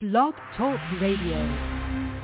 Blog Talk Radio.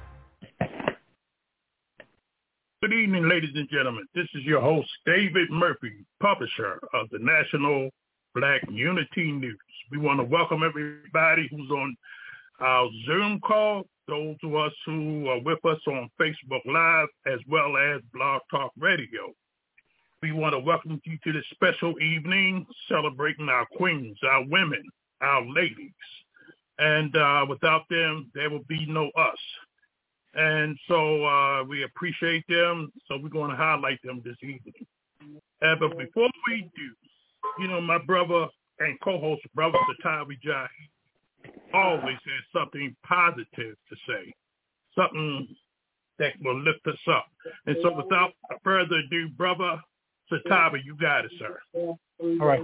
Good evening, ladies and gentlemen. This is your host, David Murphy, publisher of the National Black Unity News. We want to welcome everybody who's on our Zoom call, those of us who are with us on Facebook Live, as well as Blog Talk Radio. We want to welcome you to this special evening celebrating our queens, our women, our ladies. And without them, there will be no us. And so we appreciate them, so we're going to highlight them this evening. But before we do, my brother and co-host, Brother Satawi Jahi, always has something positive to say, something that will lift us up. And so without further ado, Brother Satawi, you got it, sir. All right.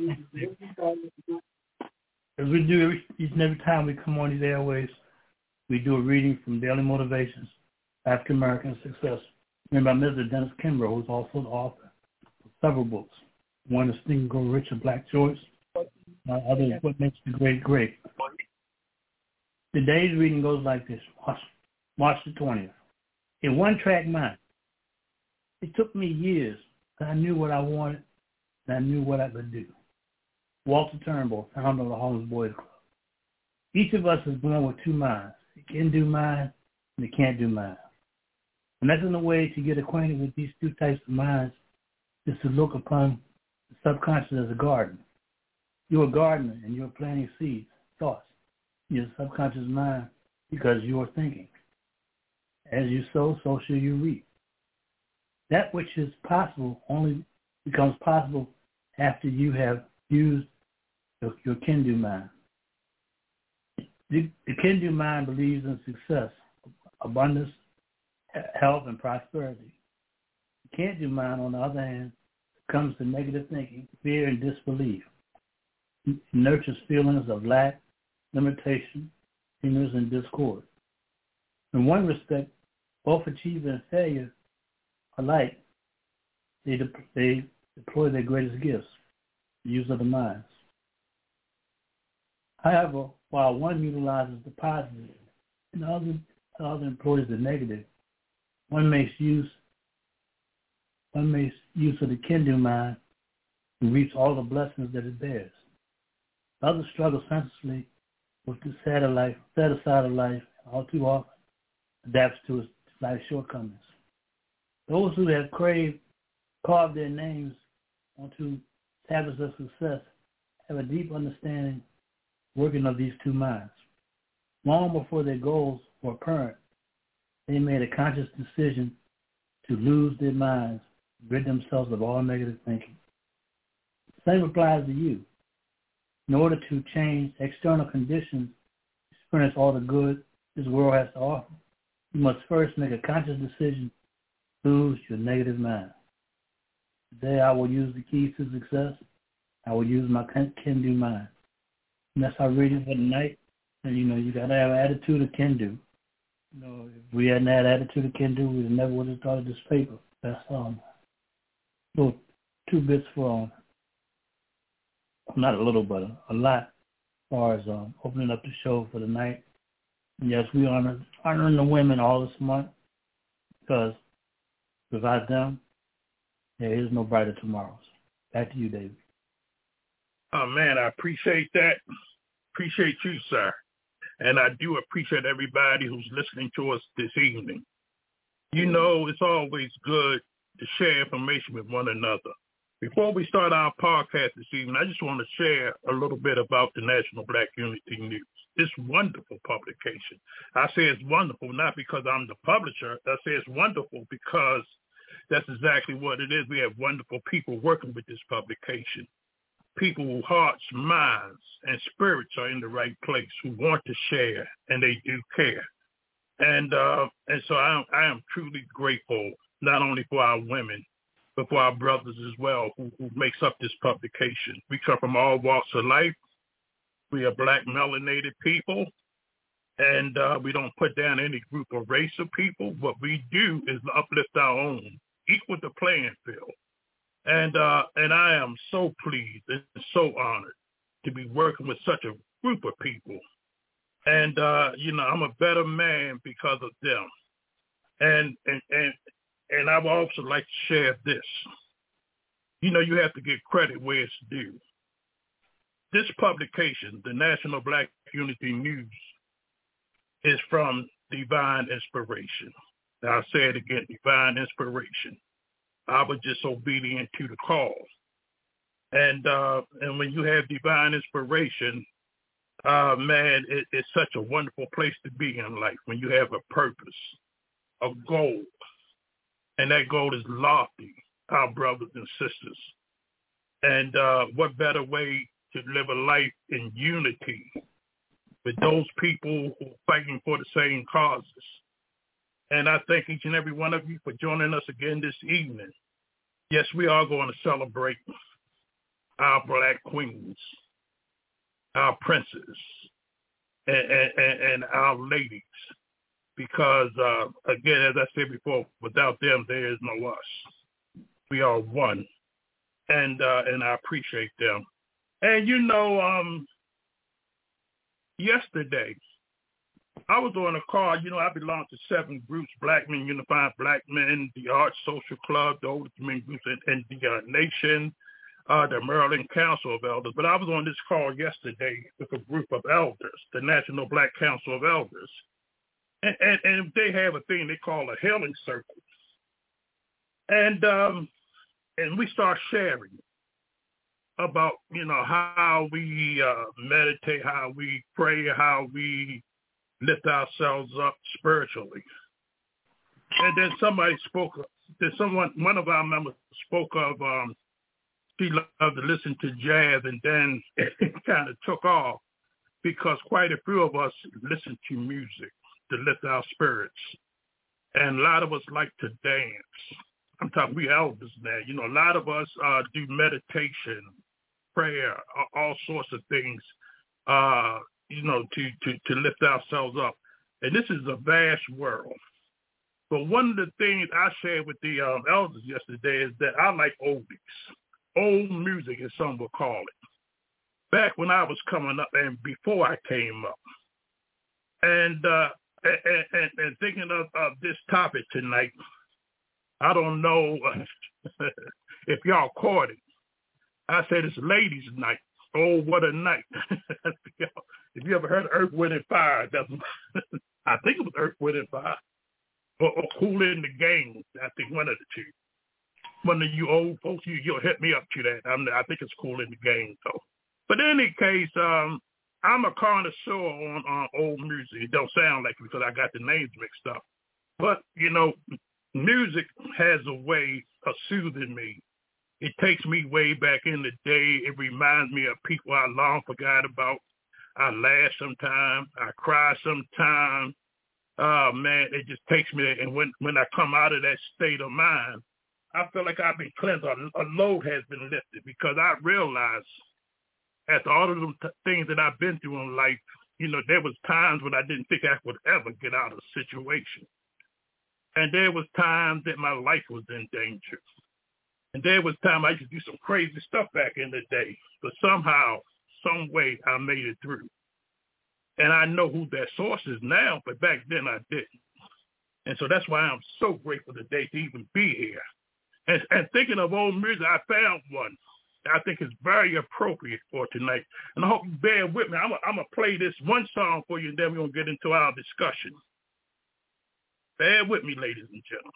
As we do each and every time we come on these airways, we do a reading from Daily Motivations, African American Success, written by Mr. Dennis Kimbrough, who's also the author of several books. One is Think and Grow Rich, A Black Choice. Other is What Makes the Great Great. Today's reading goes like this. March the 20th. A one-track mind. It took me years, but I knew what I wanted, and I knew what I could do. Walter Turnbull, founder of the Harlem Boys Club. Each of us is born with two minds, the can-do mind and the can't-do mind. And that's in the way to get acquainted with these two types of minds is to look upon the subconscious as a garden. You're a gardener and you're planting seeds, thoughts, in your subconscious mind because you're thinking. As you sow, so shall you reap. That which is possible only becomes possible after you have used your can-do mind. The can-do mind believes in success, abundance, health, and prosperity. The can't-do mind, on the other hand, comes to negative thinking, fear, and disbelief. It nurtures feelings of lack, limitation, ignorance, and discord. In one respect, both achievement and failure alike, they deploy their greatest gifts, the use of the minds. However, while one utilizes the positive and the other employs the negative, one makes use of the can-do mind and reaps all the blessings that it bears. The other struggles senselessly with the sad side of life, and all too often adapts to its life's shortcomings. Those who have carved their names onto tablets of success have a deep understanding working of these two minds. Long before their goals were apparent, they made a conscious decision to lose their minds, rid themselves of all negative thinking. The same applies to you. In order to change external conditions, experience all the good this world has to offer, you must first make a conscious decision to lose your negative mind. Today I will use the keys to success. I will use my can-do mind. And that's our reading for tonight. And, you got to have an attitude of can-do. If we hadn't had an attitude of can-do, we never would have started this paper. That's little 2 bits for, not a little, but a lot, as far as opening up the show for the night. And yes, we honoring the women all this month, because without them, there is no brighter tomorrows. Back to you, David. Oh, man, I appreciate that. Appreciate you, sir. And I do appreciate everybody who's listening to us this evening. It's always good to share information with one another. Before we start our podcast this evening, I just want to share a little bit about the National Black Unity News. This wonderful publication. I say it's wonderful not because I'm the publisher. I say it's wonderful because that's exactly what it is. We have wonderful people working with this publication. People whose hearts, minds, and spirits are in the right place, who want to share, and they do care. And so I am truly grateful, not only for our women, but for our brothers as well, who makes up this publication. We come from all walks of life. We are Black melanated people, and we don't put down any group or race of people. What we do is uplift our own, equal the playing field. And I am so pleased and so honored to be working with such a group of people And I'm a better man because of them. And I would also like to share this. You have to give credit where it's due. This publication, the National Black Unity News, is from Divine Inspiration. I'll say it again, Divine Inspiration. I was just obedient to the call. And when you have divine inspiration, man, it's such a wonderful place to be in life when you have a purpose, a goal, and that goal is lofty, our brothers and sisters. And what better way to live a life in unity with those people who are fighting for the same causes. And I thank each and every one of you for joining us again this evening. Yes, we are going to celebrate our Black queens, our princes, and our ladies. Because, again, as I said before, without them, there is no us. We are one. And I appreciate them. And, yesterday, I was on a call. I belong to 7 groups: Black Men Unified Black Men, the Arts Social Club, the Oldest Men Groups in the nation, the Maryland Council of Elders. But I was on this call yesterday with a group of elders, the National Black Council of Elders. And they have a thing they call a healing circle. And we start sharing about, how we meditate, how we pray, how we lift ourselves up spiritually. And then one of our members spoke of, she loved to listen to jazz, and then it kind of took off because quite a few of us listen to music to lift our spirits. And a lot of us like to dance. I'm talking, we elders now. A lot of us do meditation, prayer, all sorts of things, to lift ourselves up. And this is a vast world. But one of the things I shared with the elders yesterday is that I like oldies, old music, as some would call it, back when I was coming up and before I came up. And thinking of this topic tonight, I don't know if y'all caught it. I said it's ladies' night. Oh, what a night. If you ever heard of Earth, Wind, and Fire, I think it was Earth, Wind, and Fire. Or Kool in the Gang, I think one of the two. One of you old folks, you'll hit me up to that. I think it's Kool in the Gang, though. But in any case, I'm a connoisseur on old music. It don't sound like it because I got the names mixed up. But, music has a way of soothing me. It takes me way back in the day. It reminds me of people I long forgot about. I laugh sometimes. I cry sometimes. Oh, man, it just takes me there. And when I come out of that state of mind, I feel like I've been cleansed. A load has been lifted because I realize after all of them things that I've been through in life, there was times when I didn't think I would ever get out of a situation. And there was times that my life was in danger. And there was time I used to do some crazy stuff back in the day. But somehow, some way, I made it through. And I know who that source is now, but back then I didn't. And so that's why I'm so grateful today to even be here. And thinking of old music, I found one that I think is very appropriate for tonight. And I hope you bear with me. I'm going to play this one song for you, and then we're going to get into our discussion. Bear with me, ladies and gentlemen.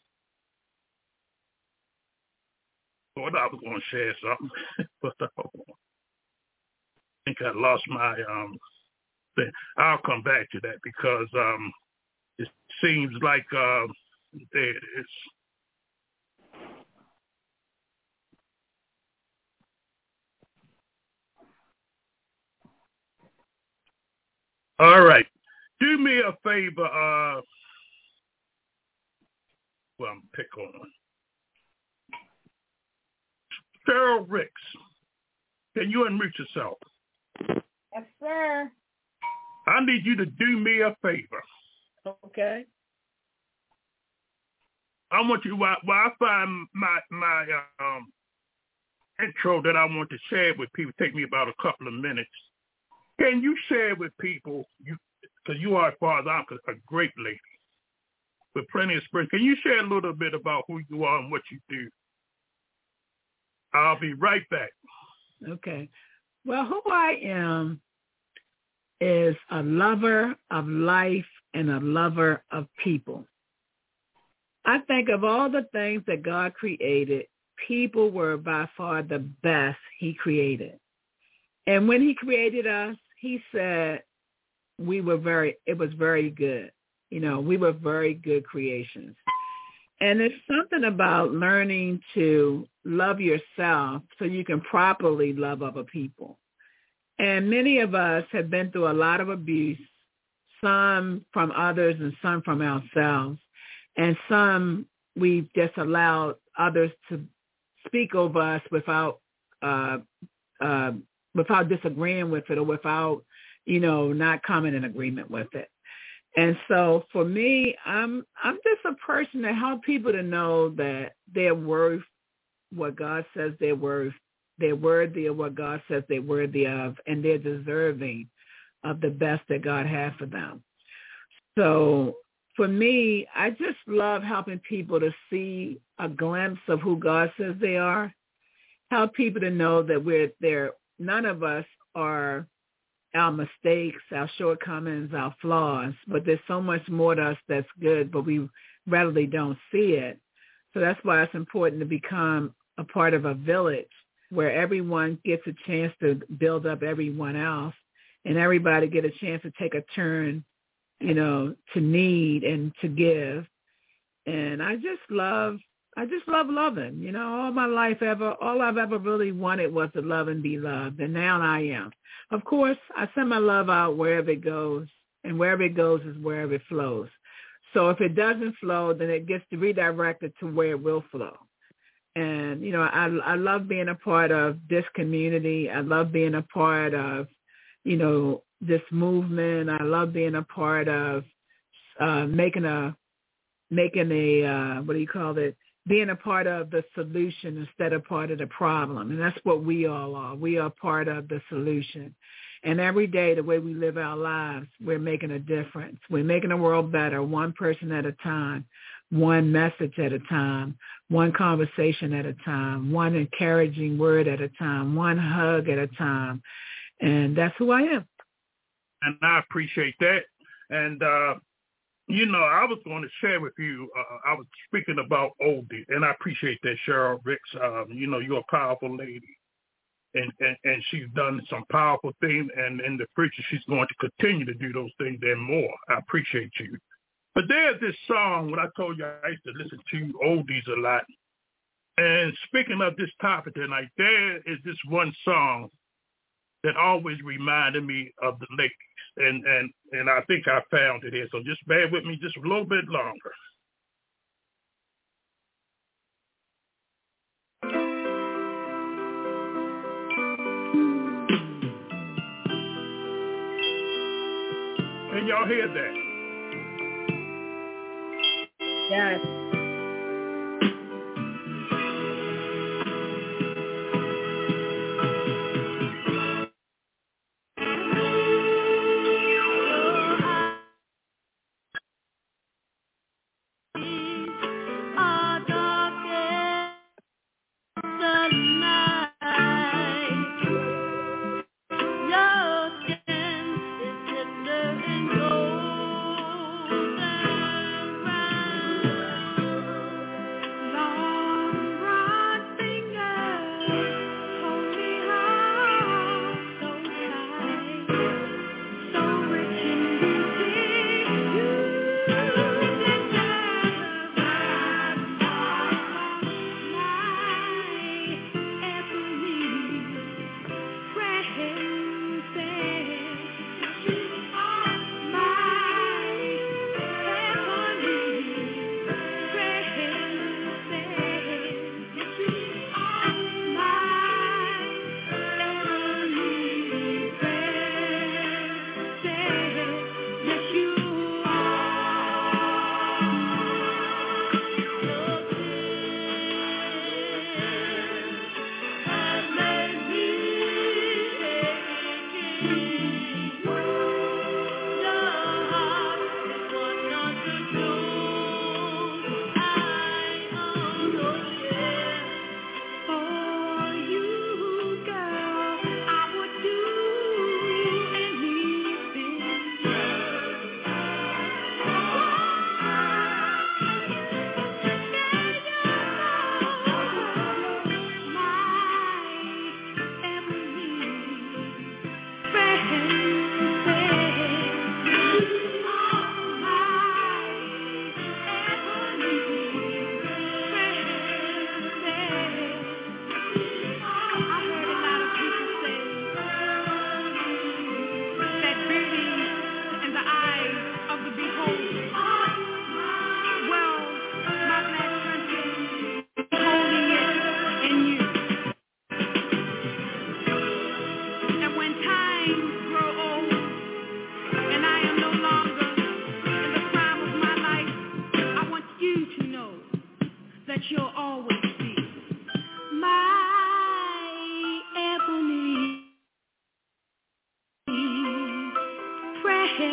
Thought I was going to share something, but I think I lost my thing. I'll come back to that because it seems like there it is. All right. Do me a favor. I'm pick on Cheryl Ricks. Can you unmute yourself? Yes, sir. I need you to do me a favor. Okay. I want you, while I find my intro that I want to share with people, take me about a couple of minutes. Can you share with people, because you are, as far as I'm concerned, a great lady with plenty of experience. Can you share a little bit about who you are and what you do? I'll be right back. Okay. Well, who I am is a lover of life and a lover of people. I think of all the things that God created, people were by far the best he created. And when he created us, he said it was very good. You know, we were very good creations. And it's something about learning to love yourself so you can properly love other people. And many of us have been through a lot of abuse, some from others and some from ourselves. And some we've just allowed others to speak over us without disagreeing with it or without, not coming in agreement with it. And so for me, I'm just a person that helps people to know that they're worth what God says they're worth. They're worthy of what God says they're worthy of, and they're deserving of the best that God has for them. So for me, I just love helping people to see a glimpse of who God says they are, help people to know that none of us are our mistakes, our shortcomings, our flaws, but there's so much more to us that's good, but we readily don't see it. So that's why it's important to become a part of a village where everyone gets a chance to build up everyone else and everybody get a chance to take a turn, to need and to give. And I just love loving. All my life all I've ever really wanted was to love and be loved. And now I am. Of course, I send my love out wherever it goes, and wherever it goes is wherever it flows. So if it doesn't flow, then it gets redirected to where it will flow. And, I love being a part of this community. I love being a part of, this movement. I love being a part of being a part of the solution instead of part of the problem. And that's what we all are. We are part of the solution. And every day, the way we live our lives, we're making a difference. We're making the world better, one person at a time, one message at a time, one conversation at a time, one encouraging word at a time, one hug at a time. And that's who I am. And I appreciate that. And, I was going to share with you, I was speaking about oldie, and I appreciate that, Cheryl Ricks. You're a powerful lady, and she's done some powerful things, and in the future, she's going to continue to do those things and more. I appreciate you. But there's this song, when I told you I used to listen to oldies a lot, and speaking of this topic tonight, there is this one song that always reminded me of the ladies. And I think I found it here. So just bear with me just a little bit longer. Can y'all hear that? Yes.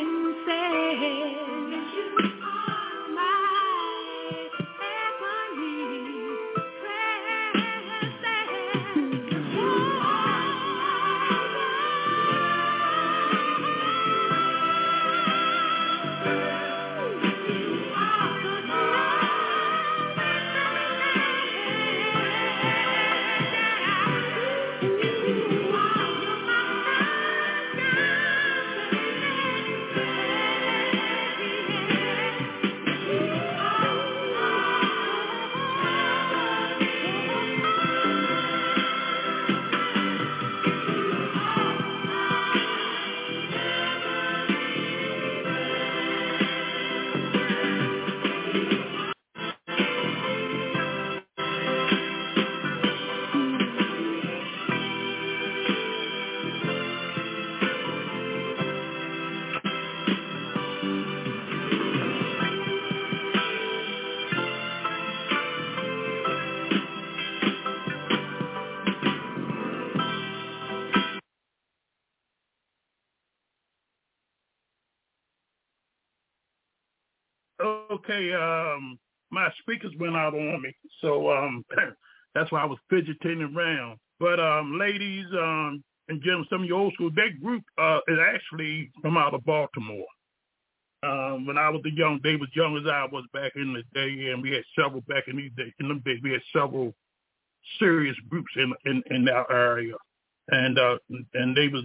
Okay, my speakers went out on me, so that's why I was fidgeting around. But ladies and gentlemen, some of your old school, that group is actually from out of Baltimore. When I was they was young as I was back in the day, and we had several back in these days. In them days, we had several serious groups in our area, and they was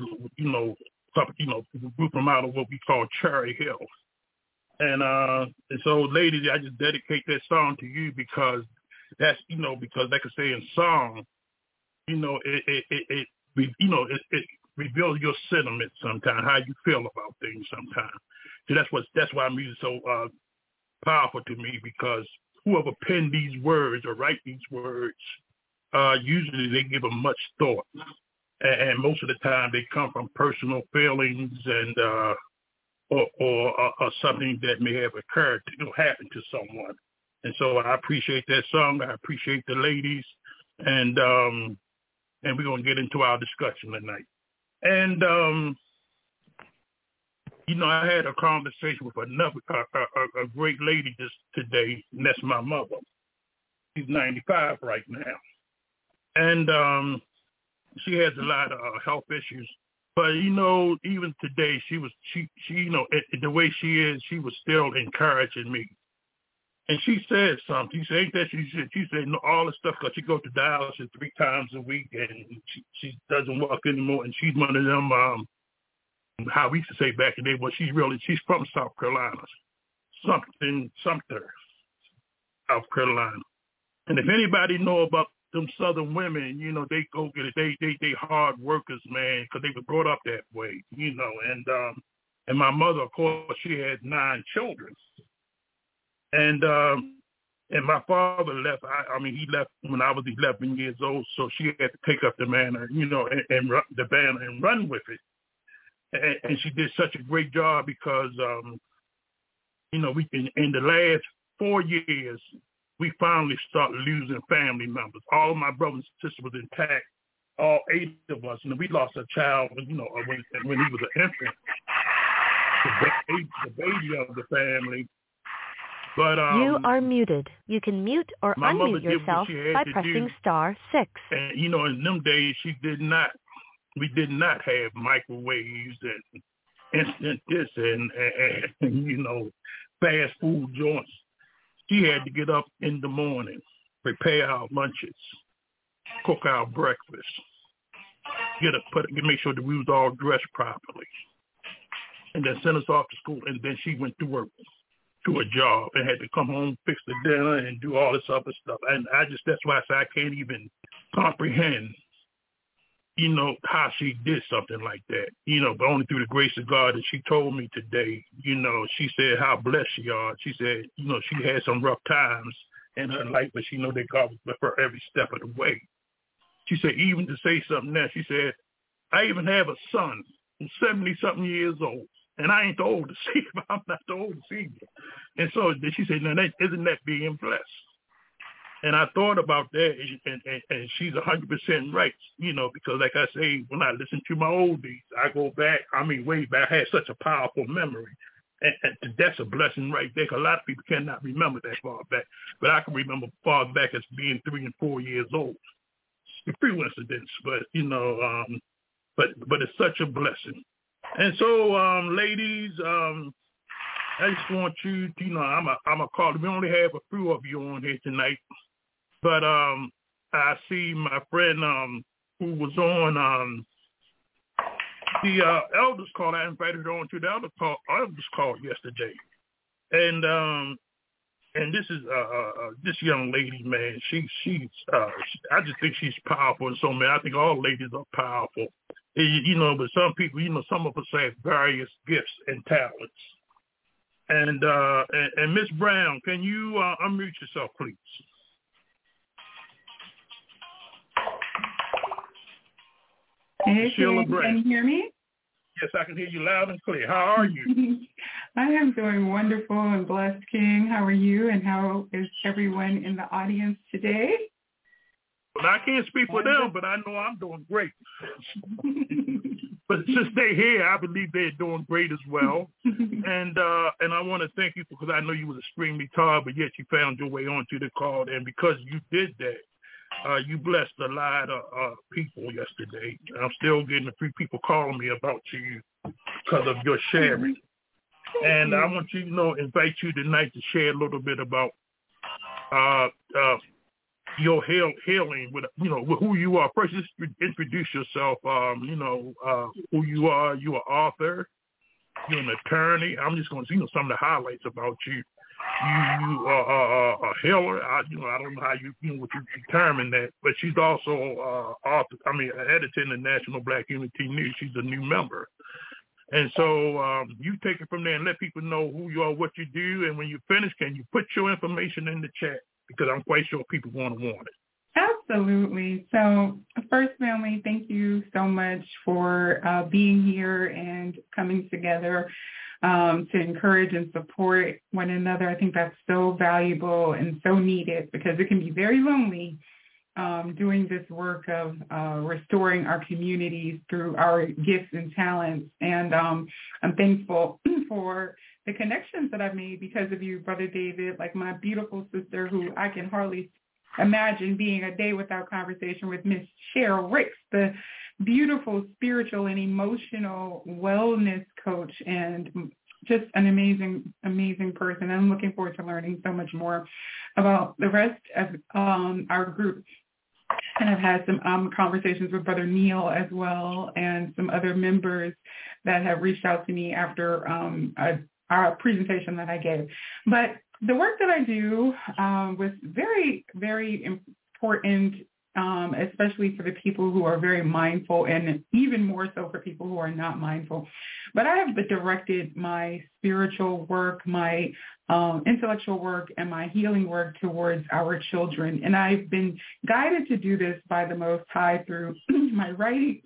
a group from out of what we call Cherry Hill. And so, ladies, I just dedicate that song to you because that's, because like I say in song, it reveals your sentiments sometimes, how you feel about things sometimes. So that's why music's so powerful to me, because whoever penned these words or write these words, usually they give them much thought, and most of the time they come from personal feelings and or something that may have occurred, happened to someone. And so I appreciate that song. I appreciate the ladies, and we're gonna get into our discussion tonight. And I had a conversation with another a great lady just today, and that's my mother. She's 95 right now, and she has a lot of health issues. But even today, she the way she is, she was still encouraging me. And she said something. She said, ain't that she said, no, all the stuff, because she goes to dialysis 3 times a week, and she doesn't walk anymore. And she's one of them, how we used to say back in the day, well, she's from South Carolina, Sumter, South Carolina. And if anybody know about them Southern women, they go get it. They hard workers, man, because they were brought up that way, And my mother, of course, she had 9 children. And my father left. He left when I was 11 years old, so she had to take up the manor, and run the banner and run with it. And she did such a great job because, we in the last 4 years, we finally started losing family members. All my brothers and sisters was intact, all 8 of us. And we lost a child, when he was an infant, the baby of the family. But you are muted. You can mute or unmute yourself by pressing *6. And in them days, we did not have microwaves and instant this and fast food joints. She had to get up in the morning, prepare our lunches, cook our breakfast, make sure that we was all dressed properly, and then send us off to school. And then she went to work, to a job, and had to come home, fix the dinner, and do all this other stuff. And that's why I say I can't even comprehend, how she did something like that, but only through the grace of God. And she told me today, she said how blessed she are. She said, she had some rough times in her life, but she know that God was with her every step of the way. She said, even to say something there, she said, I even have a son who's 70-something years old, and I ain't the oldest. I'm not the oldest either. And so she said, now isn't that being blessed? And I thought about that, and she's 100% right, because like I say, when I listen to my oldies, I go back, way back. I had such a powerful memory. And that's a blessing right there, because a lot of people cannot remember that far back. But I can remember far back as being 3 and 4 years old. A few incidents, but, but it's such a blessing. And so, ladies, I just want you to, I'm a caller. We only have a few of you on here tonight. But I see my friend who was on the elders call. I invited her on to the elders call yesterday, and this is this young lady, man. She's I just think she's powerful. And so, man, I think all ladies are powerful. But some people, some of us have various gifts and talents. And Miss Brown, can you unmute yourself, please? Hey, can you hear me? Yes, I can hear you loud and clear. How are you? I am doing wonderful and blessed, King. How are you, and how is everyone in the audience today? Well, I can't speak for them, but I know I'm doing great. But since they're here, I believe they're doing great as well. And I want to thank you because I know you was extremely tired, but yet you found your way onto the call. And because you did that, you blessed a lot of people yesterday. I'm still getting a few people calling me about you because of your sharing. And I want you to invite you tonight to share a little bit about your healing with with who you are. First, just introduce yourself. Who you are. You're an author. You're an attorney. I'm just going to some of the highlights about you. You are a healer. I don't know how what you determine that, but she's also author. Editor in the National Black Unity News. She's a new member. And so you take it from there and let people know who you are, what you do, and when you finish, can you put your information in the chat? Because I'm quite sure people want it. Absolutely. So first, family, thank you so much for being here and coming together to encourage and support one another. I think that's so valuable and so needed because it can be very lonely doing this work of restoring our communities through our gifts and talents. And I'm thankful for the connections that I've made because of you, Brother David, like my beautiful sister who I can hardly imagine being a day without conversation with Miss Cheryl Ricks, the beautiful spiritual and emotional wellness coach and just an amazing, amazing person. I'm looking forward to learning so much more about the rest of our group. And I've had some conversations with Brother Neil as well and some other members that have reached out to me after our presentation that I gave. But the work that I do was very, very important, especially for the people who are very mindful and even more so for people who are not mindful. But I have directed my spiritual work, my intellectual work, and my healing work towards our children. And I've been guided to do this by the Most High through my writing,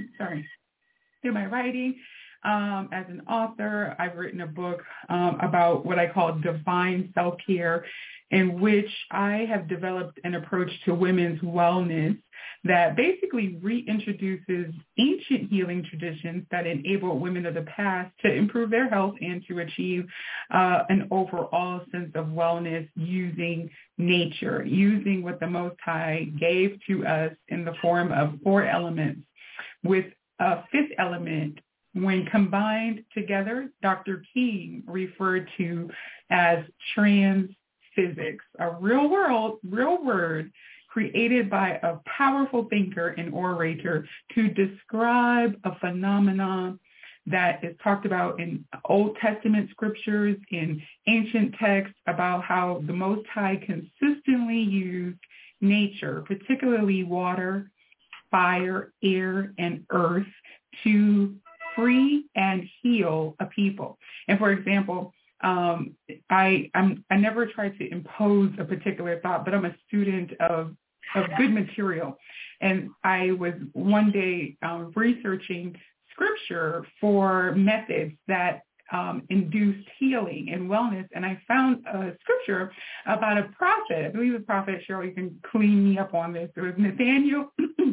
as an author. I've written a book about what I call divine self-care, in which I have developed an approach to women's wellness that basically reintroduces ancient healing traditions that enabled women of the past to improve their health and to achieve an overall sense of wellness using nature, using what the Most High gave to us in the form of 4 elements, with a 5th element, when combined together, Dr. King referred to as transphysics, a real word created by a powerful thinker and orator to describe a phenomenon that is talked about in Old Testament scriptures, in ancient texts, about how the Most High consistently used nature, particularly water, fire, air, and earth, to free and heal a people. And for example, I never try to impose a particular thought, but I'm a student of good material. And I was one day researching scripture for methods that induced healing and wellness. And I found a scripture about a prophet. I believe the prophet, Cheryl, you can clean me up on this. It was Nathaniel.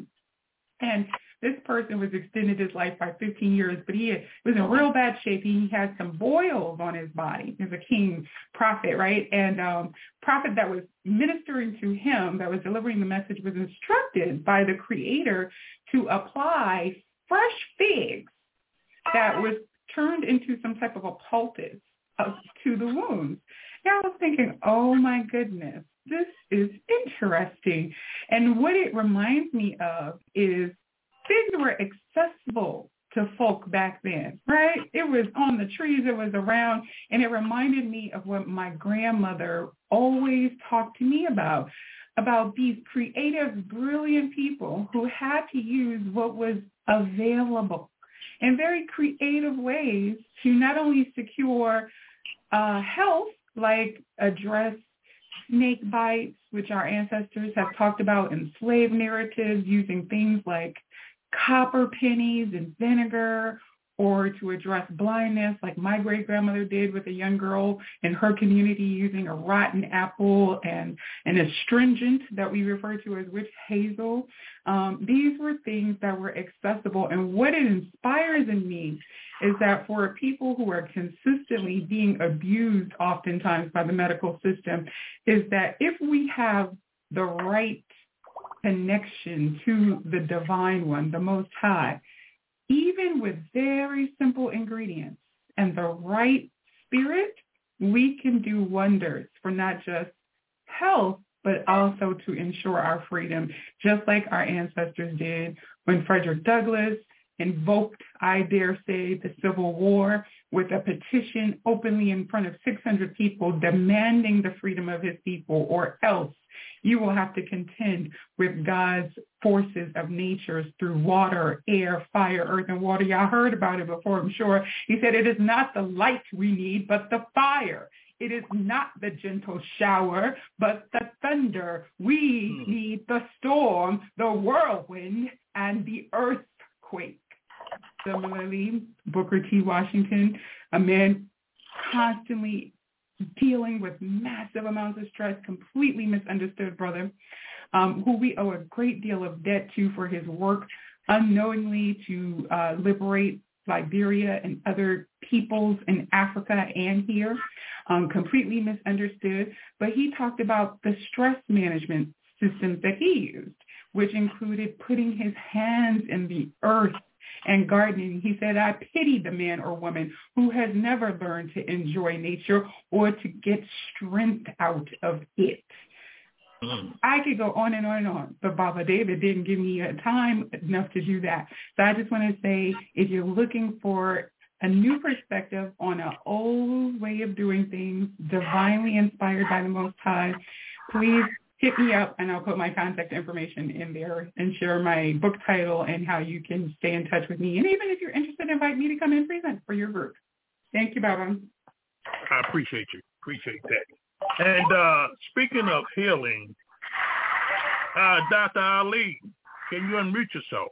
And this person was extended his life by 15 years, but he was in real bad shape. He had some boils on his body. He was a king prophet, right? And prophet that was ministering to him, that was delivering the message, was instructed by the Creator to apply fresh figs that was turned into some type of a poultice to the wounds. And I was thinking, oh my goodness, this is interesting. And what it reminds me of is figs were accessible to folk back then, right? It was on the trees, it was around, and it reminded me of what my grandmother always talked to me about these creative, brilliant people who had to use what was available in very creative ways to not only secure health, like address snake bites, which our ancestors have talked about in slave narratives, using things like copper pennies and vinegar, or to address blindness like my great-grandmother did with a young girl in her community, using a rotten apple and an astringent that we refer to as witch hazel. These were things that were accessible. And what it inspires in me is that for people who are consistently being abused oftentimes by the medical system, is that if we have the right connection to the divine one, the Most High, even with very simple ingredients and the right spirit, we can do wonders for not just health, but also to ensure our freedom, just like our ancestors did when Frederick Douglass invoked, I dare say, the Civil War with a petition openly in front of 600 people demanding the freedom of his people, or else you will have to contend with God's forces of nature through water, air, fire, earth, and water. Y'all heard about it before, I'm sure. He said, it is not the light we need, but the fire. It is not the gentle shower, but the thunder. We need the storm, the whirlwind, and the earthquake. Similarly, Booker T. Washington, a man constantly dealing with massive amounts of stress, completely misunderstood brother, who we owe a great deal of debt to for his work unknowingly to liberate Liberia and other peoples in Africa and here, completely misunderstood. But he talked about the stress management systems that he used, which included putting his hands in the earth and gardening. He said, I pity the man or woman who has never learned to enjoy nature or to get strength out of it. I could go on and on and on, but Baba David didn't give me time enough to do that. So I just want to say, if you're looking for a new perspective on an old way of doing things, divinely inspired by the Most High, please hit me up, and I'll put my contact information in there and share my book title and how you can stay in touch with me. And even if you're interested, invite me to come and present for your group. Thank you, Baba. I appreciate you. Appreciate that. And speaking of healing, Dr. Ali, can you unmute yourself?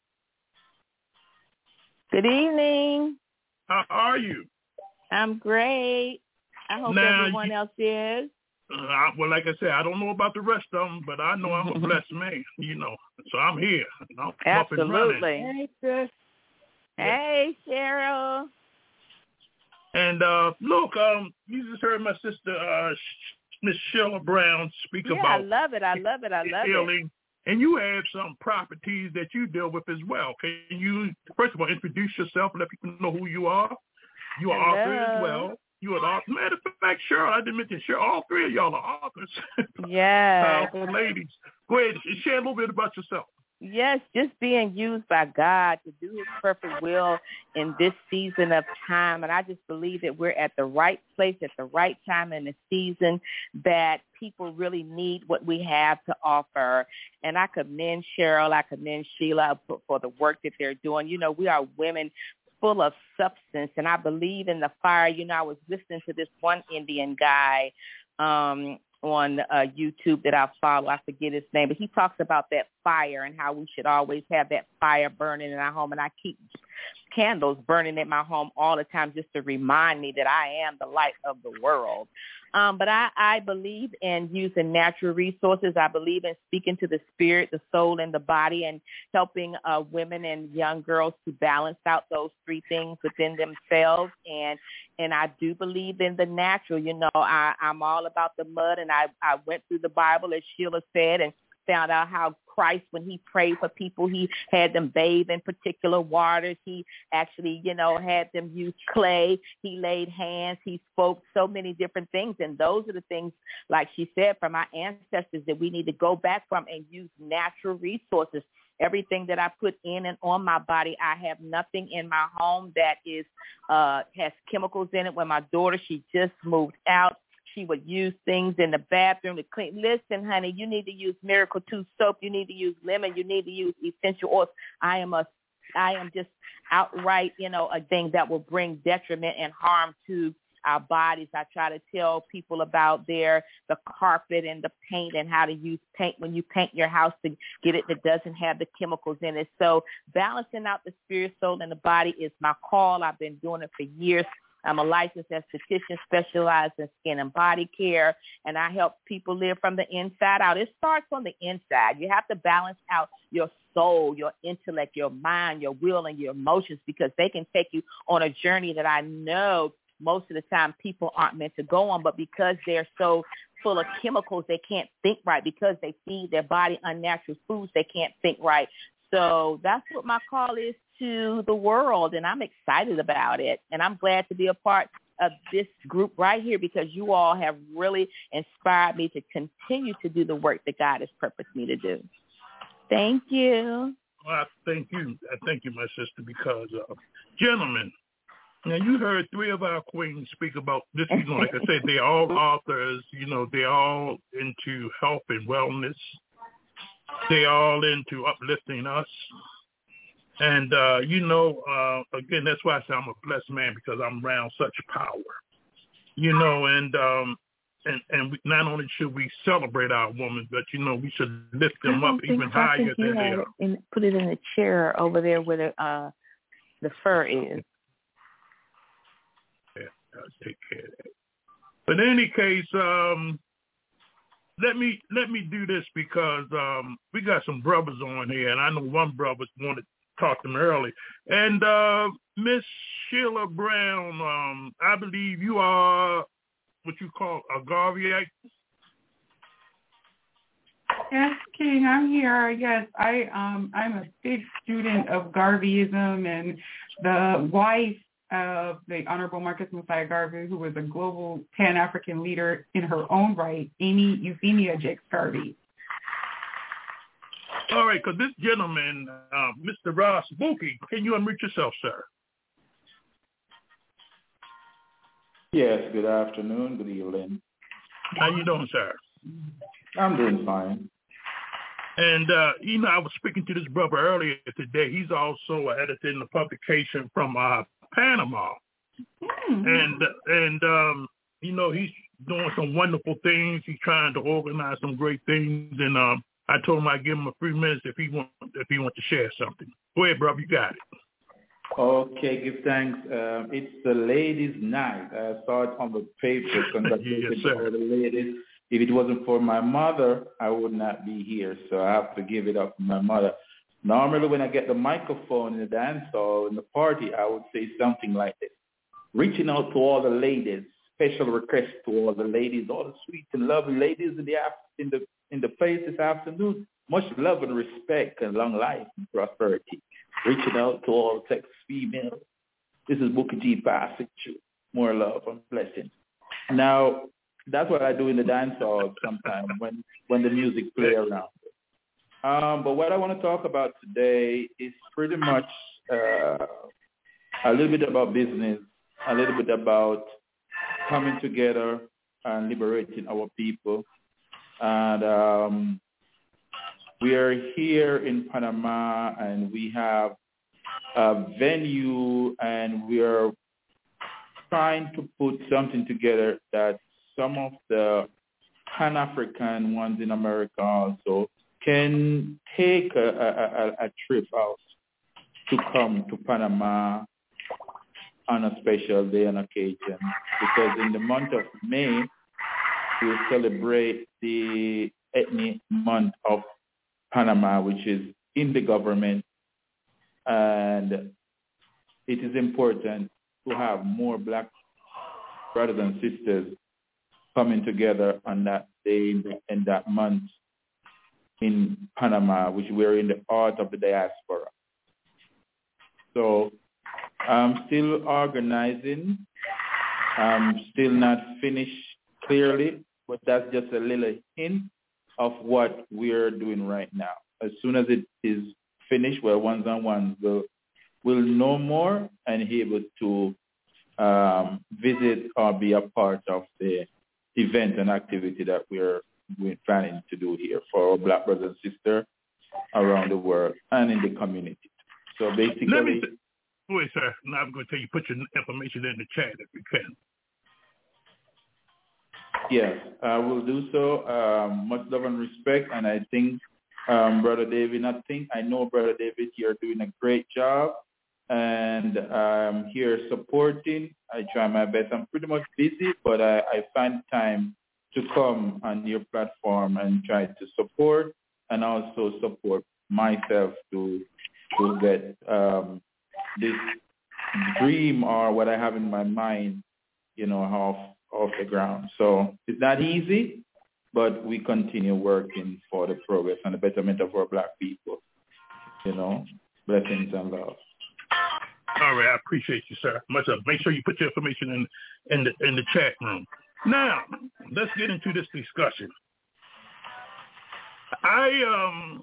Good evening. How are you? I'm great. I hope everyone else is. Well, like I said, I don't know about the rest of them, but I know I'm a blessed man, so I'm here. I'm Absolutely. Up and running. Hey, Cheryl. And look, you just heard my sister, Miss Sheila Brown, speak about I love it. healing. And you have some properties that you deal with as well. Can you, first of all, introduce yourself and let people know who you are? You are author as well. You are an author. Matter of fact, Cheryl, I didn't mention Cheryl. All three of y'all are authors. Yeah. Powerful ladies. Go ahead and share a little bit about yourself. Yes, just being used by God to do his perfect will in this season of time. And I just believe that we're at the right place at the right time in the season, that people really need what we have to offer. And I commend Cheryl, I commend Sheila for the work that they're doing. We are women full of substance, and I believe in the fire. I was listening to this one Indian guy on YouTube that I follow. I forget his name, but he talks about that fire and how we should always have that fire burning in our home. And I keep candles burning in my home all the time just to remind me that I am the light of the world. But I believe in using natural resources. I believe in speaking to the spirit, the soul, and the body, and helping women and young girls to balance out those three things within themselves. And I do believe in the natural. You know, I'm all about the mud, and I went through the Bible, as Sheila said, and found out how Christ, when he prayed for people, he had them bathe in particular waters. He actually, you know, had them use clay. He laid hands. He spoke so many different things. And those are the things, like she said, from our ancestors that we need to go back from and use natural resources. Everything that I put in and on my body, I have nothing in my home that is has chemicals in it. When my daughter, she just moved out, she would use things in the bathroom to clean. Listen, honey, you need to use Miracle 2 soap. You need to use lemon. You need to use essential oils. I am just outright, you know, a thing that will bring detriment and harm to our bodies. I try to tell people about the carpet and the paint and how to use paint when you paint your house to get it that doesn't have the chemicals in it. So balancing out the spirit, soul, and the body is my call. I've been doing it for years. I'm a licensed esthetician specialized in skin and body care, and I help people live from the inside out. It starts on the inside. You have to balance out your soul, your intellect, your mind, your will, and your emotions, because they can take you on a journey that I know most of the time people aren't meant to go on, but because they're so full of chemicals, they can't think right. Because they feed their body unnatural foods, they can't think right. So that's what my call is to the world, and I'm excited about it. And I'm glad to be a part of this group right here, because you all have really inspired me to continue to do the work that God has purposed me to do. Thank you. Well, I thank you, my sister, because, gentlemen, now you heard three of our queens speak about this. You know, like I said, they're all authors. You know, they're all into health and wellness. They're all into uplifting us. And, you know, again, that's why I say I'm a blessed man, because I'm around such power, you know, and we, not only should we celebrate our women, but, you know, we should lift them up even higher than they are. And put it in the chair over there where the fur is. Yeah, I'll take care of that. But in any case, let me do this, because we got some brothers on here, and I know one brother wanted talked to me early. And Miss Sheila Brown, I believe you are what you call a Garveyite. Yes, King, I'm here. Yes, I'm a big student of Garveyism, and the wife of the Honorable Marcus Mosiah Garvey, who was a global Pan-African leader in her own right, Amy Euphemia Jakes Garvey. All right, because this gentleman, Mr. Ross Bookie, can you unmute yourself, sir? Yes, good afternoon, good evening. How you doing, sir? I'm doing fine. And, you know, I was speaking to this brother earlier today. He's also an editor in the publication from Panama. And you know, he's doing some wonderful things. He's trying to organize some great things. And I told him I'd give him a few minutes if he want to share something. Go ahead, brother, you got it. Okay, give thanks. It's the ladies' night. I saw it on the paper. Congratulations to all the ladies. If it wasn't for my mother, I would not be here. So I have to give it up for my mother. Normally when I get the microphone in the dance hall, in the party, I would say something like this. Reaching out to all the ladies, special request to all the ladies, all the sweet and lovely ladies in the place this afternoon. Much love and respect and long life and prosperity. Reaching out to all Texas females. This is Booker G passing through. More love and blessings. Now, that's what I do in the dance hall sometimes when the music plays around. But what I want to talk about today is pretty much a little bit about business, a little bit about coming together and liberating our people. And we are here in Panama, and we have a venue, and we are trying to put something together that some of the Pan-African ones in America also can take a trip out to come to Panama on a special day and occasion, because in the month of May, we'll celebrate the ethnic month of Panama, which is in the government, and it is important to have more Black brothers and sisters coming together on that day and that month in Panama, which we're in the heart of the diaspora. So I'm still organizing. I'm still not finished clearly, but that's just a little hint of what we're doing right now. As soon as it is finished, where one-on-one will know more and be able to visit or be a part of the event and activity that we're planning to do here for our Black brothers and sisters around the world and in the community. So basically... Wait, sir. Now I'm going to tell you, put your information in the chat if you can. Yes, I will do so. Much love and respect. And I think, Brother David, I know, Brother David, you're doing a great job. And I'm here supporting. I try my best. I'm pretty much busy, but I find time to come on your platform and try to support and also support myself to get this dream or what I have in my mind, off the ground. So it's not easy, but we continue working for the progress and the betterment of our Black people. Blessings and love. All right, I appreciate you, sir. Much love. Make sure you put your information in the chat room. Now, let's get into this discussion. I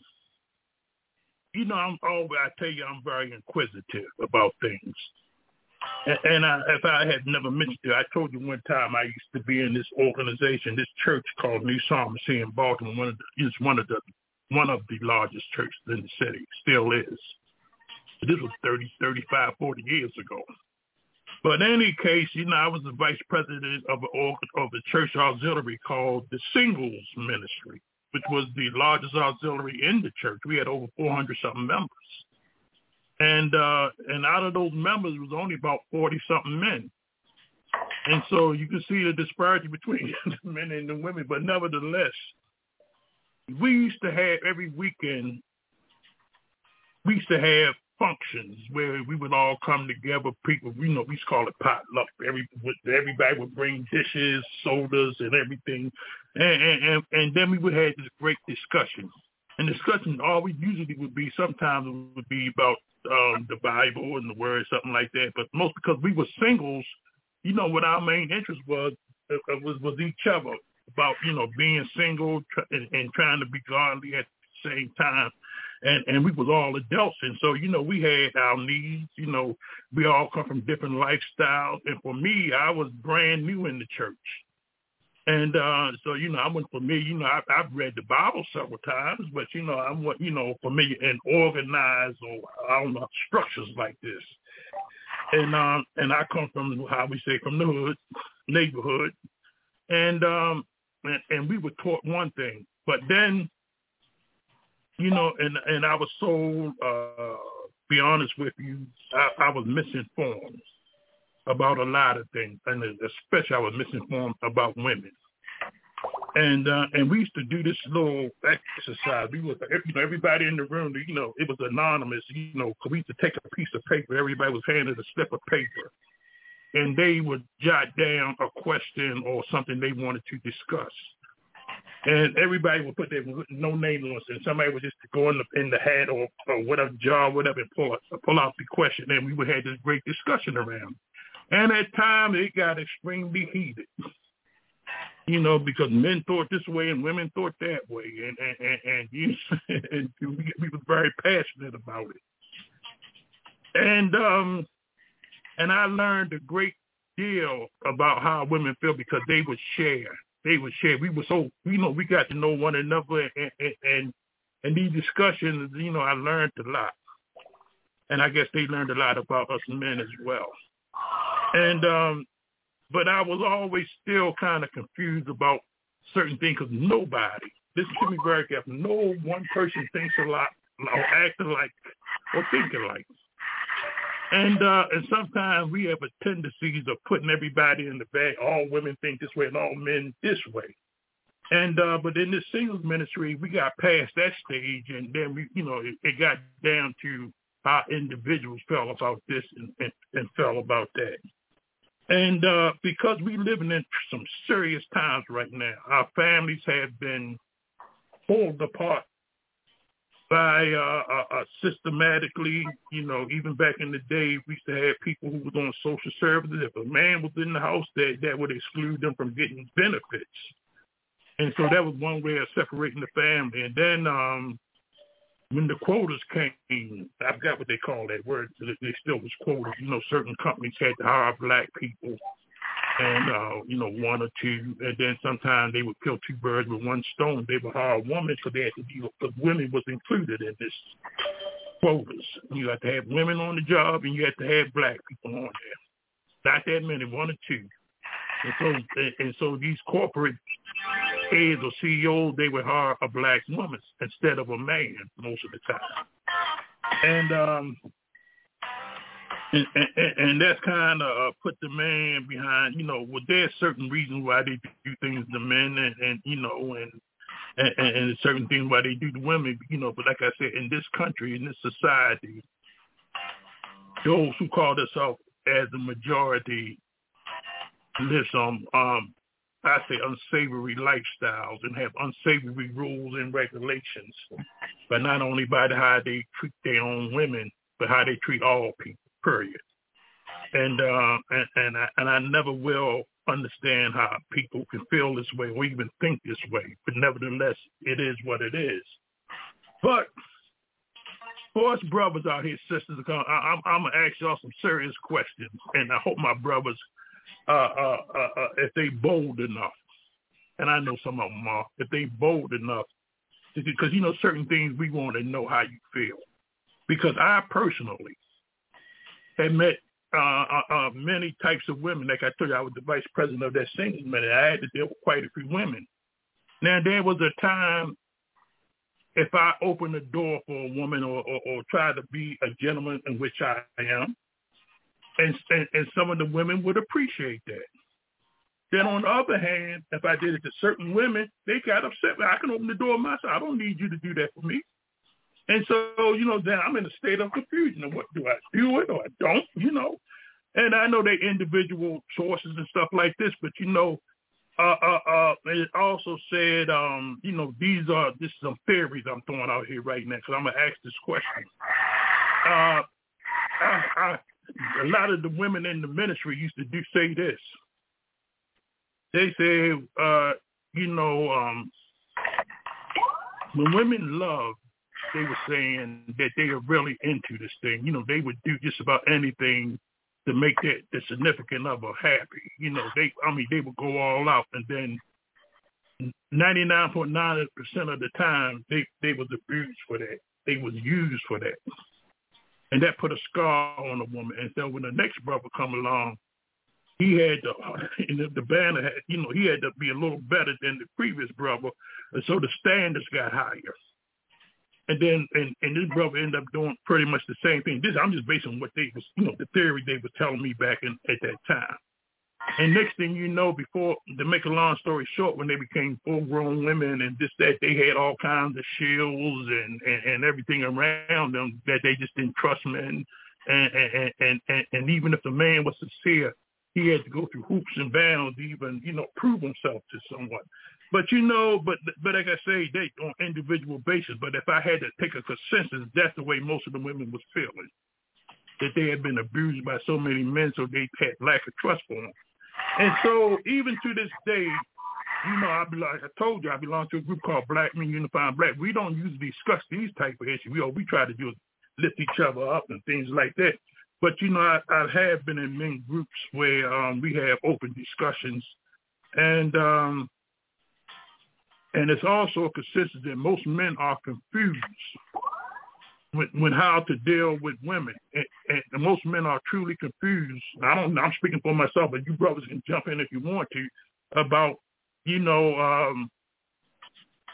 tell you, I'm very inquisitive about things. And if I had never mentioned it, I told you one time I used to be in this organization, this church called New Psalmacy in Baltimore. It's one of the largest churches in the city, still is. This was 30, 35, 40 years ago. But in any case, I was the vice president of a church auxiliary called the Singles Ministry, which was the largest auxiliary in the church. We had over 400-something members. And out of those members, it was only about 40-something men. And so you can see the disparity between the men and the women. But nevertheless, we used to have every weekend, we used to have functions where we would all come together. People, we used to call it potluck. Everybody would bring dishes, sodas, and everything. And then we would have this great discussion. And discussion, all we usually would be, sometimes it would be about the Bible and the Word, something like that. But most because we were singles, what our main interest was each other, about, being single and trying to be godly at the same time. And we was all adults. And so, we had our needs, we all come from different lifestyles. And for me, I was brand new in the church. And so, I went for me, I've read the Bible several times, but, I want, for me, and organized or, I don't know, structures like this. And I come from, how we say, from the hood, neighborhood. And we were taught one thing. But then, and I was so, be honest with you, I was misinformed about a lot of things, and especially I was misinformed about women. And we used to do this little exercise. We was, everybody in the room, it was anonymous, because we used to take a piece of paper. Everybody was handed a slip of paper, and they would jot down a question or something they wanted to discuss. And everybody would put their no name on it, and somebody would just go in the hat or whatever jar, whatever, and pull out the question, and we would have this great discussion around. And at times it got extremely heated, because men thought this way and women thought that way, and we were very passionate about it. And I learned a great deal about how women feel because they would share. We were so, we got to know one another, and these discussions, I learned a lot. And I guess they learned a lot about us men as well. And, but I was always still kind of confused about certain things because nobody, listen to me very carefully, no one person thinks a lot or acting like or thinking like. And sometimes we have a tendency of putting everybody in the bag. All women think this way and all men this way. And but in this singles ministry, we got past that stage, and then we, it got down to how individuals felt about this and felt about that. And because we living in some serious times right now, our families have been pulled apart by systematically, even back in the day, we used to have people who was on social services. If a man was in the house, that would exclude them from getting benefits. And so that was one way of separating the family. And then when the quotas came, I forgot what they call that word. They still was quotas. Certain companies had to hire black people and, one or two. And then sometimes they would kill two birds with one stone. They would hire a woman so they had to because women was included in this quotas. You had to have women on the job and you had to have black people on there. Not that many, one or two. And so these corporate heads or CEOs, they would hire a black woman instead of a man most of the time. And that's kind of put the man behind, well, there's certain reasons why they do things to men and certain things why they do to women, but like I said, in this country, in this society, those who call themselves as the majority live some, I say, unsavory lifestyles and have unsavory rules and regulations, but not only by how they treat their own women, but how they treat all people, period. And I never will understand how people can feel this way or even think this way, but nevertheless, it is what it is. But for us brothers out here, sisters, I'm going to ask y'all some serious questions, and I hope my brothers, if they bold enough, and I know some of them are, if they bold enough, because certain things we want to know how you feel. Because I personally have met many types of women. Like I told you, I was the vice president of that singles ministry. I had to deal with quite a few women. Now there was a time if I opened the door for a woman or try to be a gentleman, in which I am, and some of the women would appreciate that. Then on the other hand, if I did it to certain women, they got upset. I can open the door myself. I don't need you to do that for me. And so, then I'm in a state of confusion. What do I do it or I don't, And I know they individual sources and stuff like this, but it also said, this is some theories I'm throwing out here right now because I'm going to ask this question. A lot of the women in the ministry used to say this. They say, when women love, they were saying that they are really into this thing. They would do just about anything to make the significant other happy. They would go all out, and then 99.9% of the time, they was abused for that. They was used for that. And that put a scar on a woman. And so when the next brother come along, he had the banner had, he had to be a little better than the previous brother. And so the standards got higher. And then, and this brother ended up doing pretty much the same thing. I'm just based on what they was, the theory they were telling me back at that time. And next thing you know, before, to make a long story short, when they became full-grown women and this, that, they had all kinds of shields and everything around them that they just didn't trust men. And even if the man was sincere, he had to go through hoops and bounds to even, prove himself to someone. But, but like I say, they on individual basis. But if I had to take a consensus, that's the way most of the women was feeling, that they had been abused by so many men, so they had lack of trust for them. And so even to this day, I told you, I belong to a group called Black Men Unifying Black. We don't usually discuss these type of issues. We try to do is lift each other up and things like that. But, I have been in many groups where we have open discussions. And it's also consistent that most men are confused when how to deal with women. And most men are truly confused. I'm speaking for myself, but you brothers can jump in if you want to, about,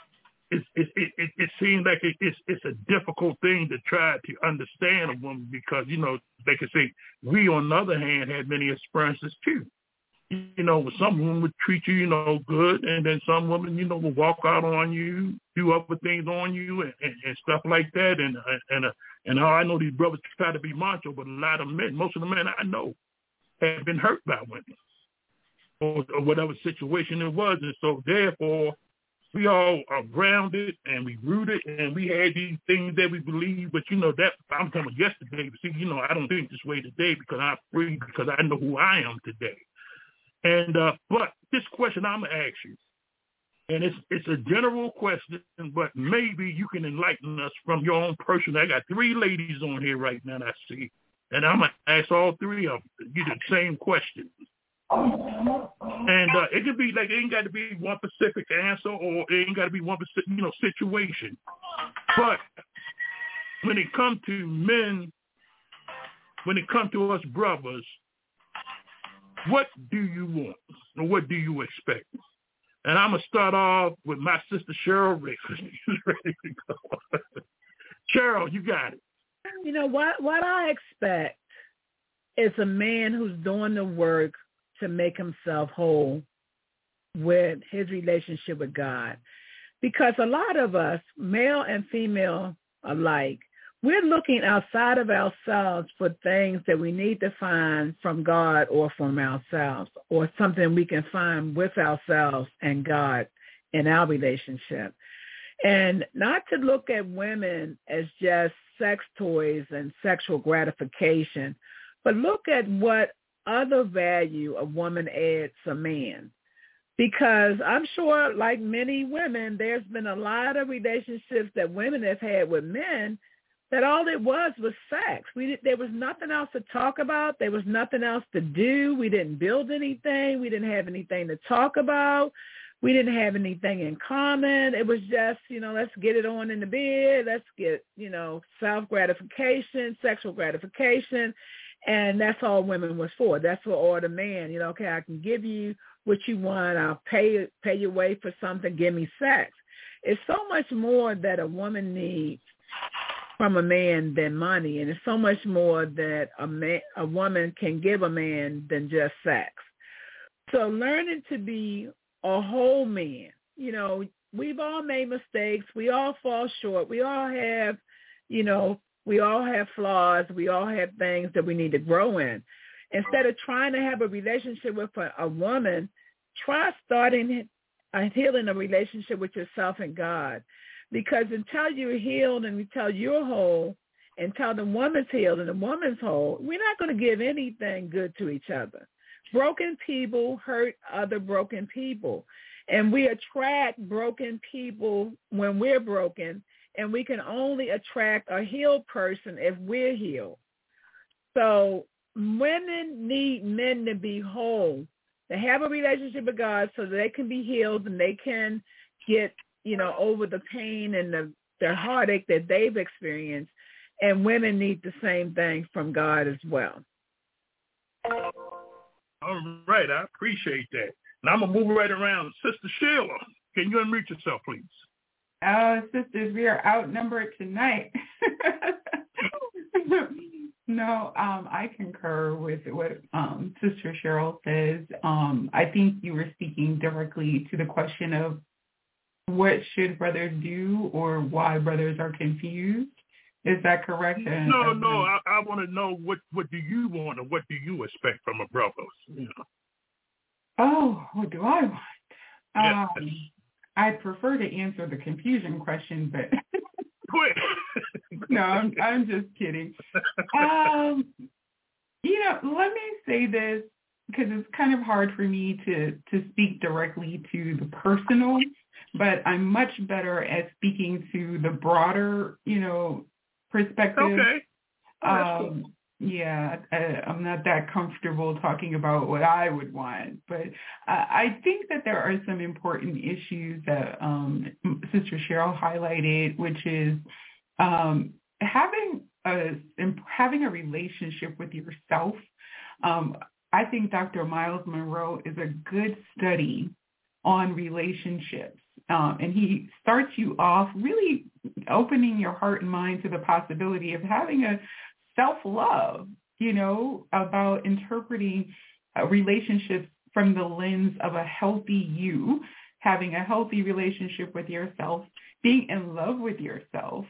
it seems like it's a difficult thing to try to understand a woman because, they can say, we, on the other hand, had many experiences too. Some women would treat you, good, and then some women, will walk out on you, do other things on you and stuff like that. And how I know these brothers try to be macho, but a lot of men, most of the men I know, have been hurt by women or whatever situation it was. And so therefore, we all are grounded and we rooted and we had these things that we believe. But, that I'm talking about yesterday. But see, I don't think this way today because I'm free, because I know who I am today. And but this question I'm going to ask you, and it's a general question, but maybe you can enlighten us from your own person. I got 3 ladies on here right now that I see, and I'm going to ask all 3 of them the same question. And it could be like, it ain't got to be one specific answer, or it ain't got to be one situation. But when it comes to men, when it comes to us brothers, what do you want, or what do you expect? And I'm going to start off with my sister Cheryl Rick. She's ready to go. Cheryl, you got it. What I expect is a man who's doing the work to make himself whole with his relationship with God. Because a lot of us, male and female alike, we're looking outside of ourselves for things that we need to find from God or from ourselves, or something we can find with ourselves and God in our relationship. And not to look at women as just sex toys and sexual gratification, but look at what other value a woman adds a man. Because I'm sure, like many women, there's been a lot of relationships that women have had with men that all it was sex. There was nothing else to talk about. There was nothing else to do. We didn't build anything. We didn't have anything to talk about. We didn't have anything in common. It was just, let's get it on in the bed. Let's get, self-gratification, sexual gratification. And that's all women was for. That's for all the man. Okay, I can give you what you want. I'll pay your way for something. Give me sex. It's so much more that a woman needs from a man than money, and it's so much more that a woman can give a man than just sex. So learning to be a whole man, we've all made mistakes. We all fall short. We all have, we all have flaws. We all have things that we need to grow in. Instead of trying to have a relationship with a woman, try starting healing a relationship with yourself and God. Because until you're healed and until you're whole, until the woman's healed and the woman's whole, we're not going to give anything good to each other. Broken people hurt other broken people. And we attract broken people when we're broken, and we can only attract a healed person if we're healed. So women need men to be whole, to have a relationship with God so that they can be healed and they can get over the pain and the heartache that they've experienced. And women need the same thing from God as well. All right. I appreciate that. Now I'm going to move right around. Sister Sheila, can you unmute yourself, please? Sisters, we are outnumbered tonight. No, I concur with what Sister Cheryl says. I think you were speaking directly to the question of what should brothers do or why brothers are confused. Is that correct? No. I want to know what do you want or what do you expect from a brother? Oh, what do I want? Yes. I prefer to answer the confusion question, but quit. No, I'm just kidding. Let me say this because it's kind of hard for me to speak directly to the personal, but I'm much better at speaking to the broader, perspective. Okay. Cool. Yeah, I'm not that comfortable talking about what I would want, but I think that there are some important issues that Sister Cheryl highlighted, which is having a relationship with yourself. I think Dr. Miles Monroe is a good study on relationships. And he starts you off really opening your heart and mind to the possibility of having a self-love, about interpreting relationships from the lens of a healthy you, having a healthy relationship with yourself, being in love with yourself,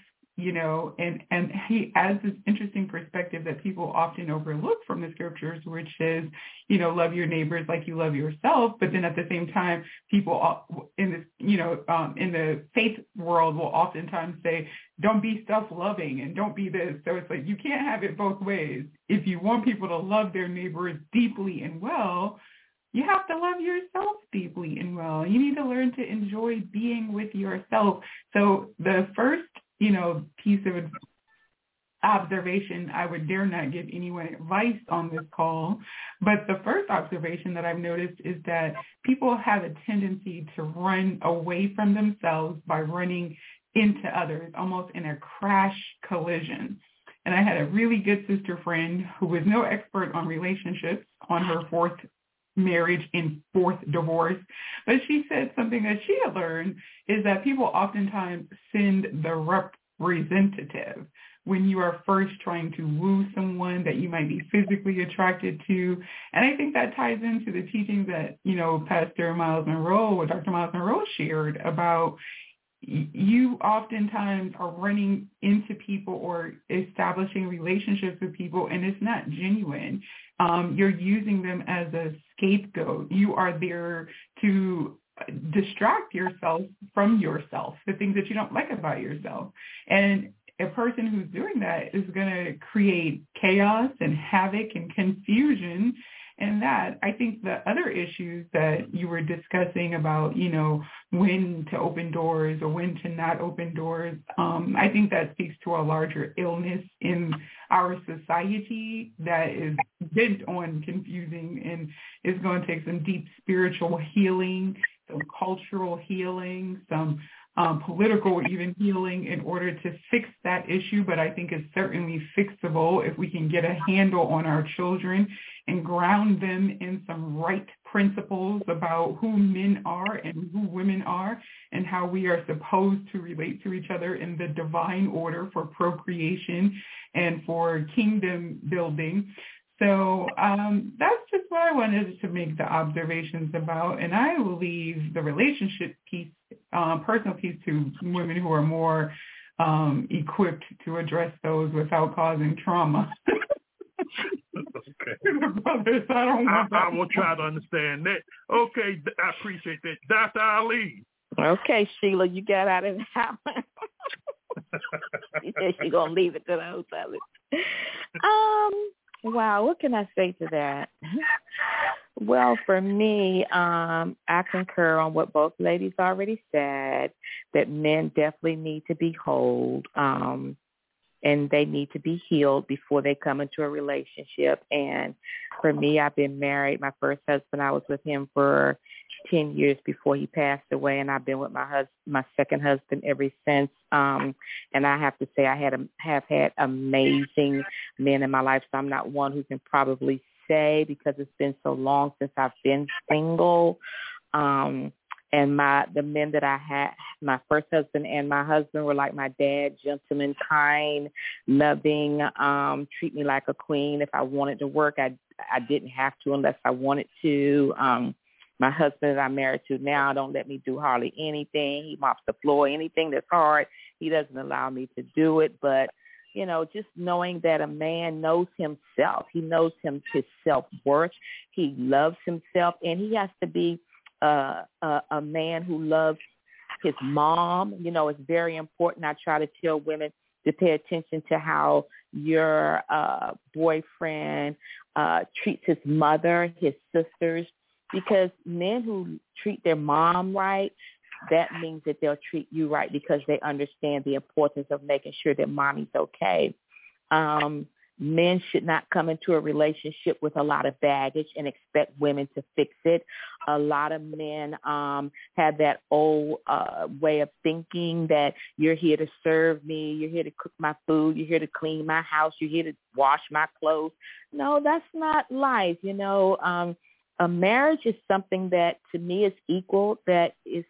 and he adds this interesting perspective that people often overlook from the scriptures, which says, love your neighbors like you love yourself. But then at the same time, people in this, in the faith world will oftentimes say, don't be self-loving and don't be this. So it's like you can't have it both ways. If you want people to love their neighbors deeply and well, you have to love yourself deeply and well. You need to learn to enjoy being with yourself. So the first piece of observation, I would dare not give anyone advice on this call, but the first observation that I've noticed is that people have a tendency to run away from themselves by running into others, almost in a crash collision. And I had a really good sister friend who was no expert on relationships on her fourth marriage and fourth divorce, but she said something that she had learned is that people oftentimes send the representative when you are first trying to woo someone that you might be physically attracted to. And I think that ties into the teachings that, Pastor Miles Monroe or Dr. Miles Monroe shared about you oftentimes are running into people or establishing relationships with people, and it's not genuine. You're using them as a scapegoat. You are there to distract yourself from yourself, the things that you don't like about yourself. And a person who's doing that is going to create chaos and havoc and confusion. And that, I think the other issues that you were discussing about, when to open doors or when to not open doors, I think that speaks to a larger illness in our society that is bent on confusing and is going to take some deep spiritual healing, some cultural healing, some political even healing in order to fix that issue. But I think it's certainly fixable if we can get a handle on our children and ground them in some right principles about who men are and who women are and how we are supposed to relate to each other in the divine order for procreation and for kingdom building. So that's just what I wanted to make the observations about. And I will leave the relationship piece, personal piece, to women who are more equipped to address those without causing trauma. Okay. Brothers, I will try to understand that. Okay, I appreciate that. Dr. Ali. Okay, Sheila, you got out of the house. She said she's going to leave it to the hotel. Wow, what can I say to that? Well, for me, I concur on what both ladies already said, that men definitely need to be whole, and they need to be healed before they come into a relationship. And for me, I've been married. My first husband, I was with him for 10 years before he passed away, and I've been with my second husband ever since. And I have to say I have had amazing men in my life, so I'm not one who can probably say, because it's been so long since I've been single. And the men that I had, my first husband and my husband, were like my dad, gentlemen, kind, loving, treat me like a queen. If I wanted to work, I didn't have to unless I wanted to. My husband that I'm married to now don't let me do hardly anything. He mops the floor. Anything that's hard, he doesn't allow me to do it. But, just knowing that a man knows himself. He knows his self-worth. He loves himself, and he has to be a man who loves his mom. It's very important. I try to tell women to pay attention to how your boyfriend treats his mother, his sisters, because men who treat their mom right, that means that they'll treat you right because they understand the importance of making sure that mommy's okay. Men should not come into a relationship with a lot of baggage and expect women to fix it. A lot of men have that old way of thinking that you're here to serve me, you're here to cook my food, you're here to clean my house, you're here to wash my clothes. No, that's not life. A marriage is something that to me is equal, that is,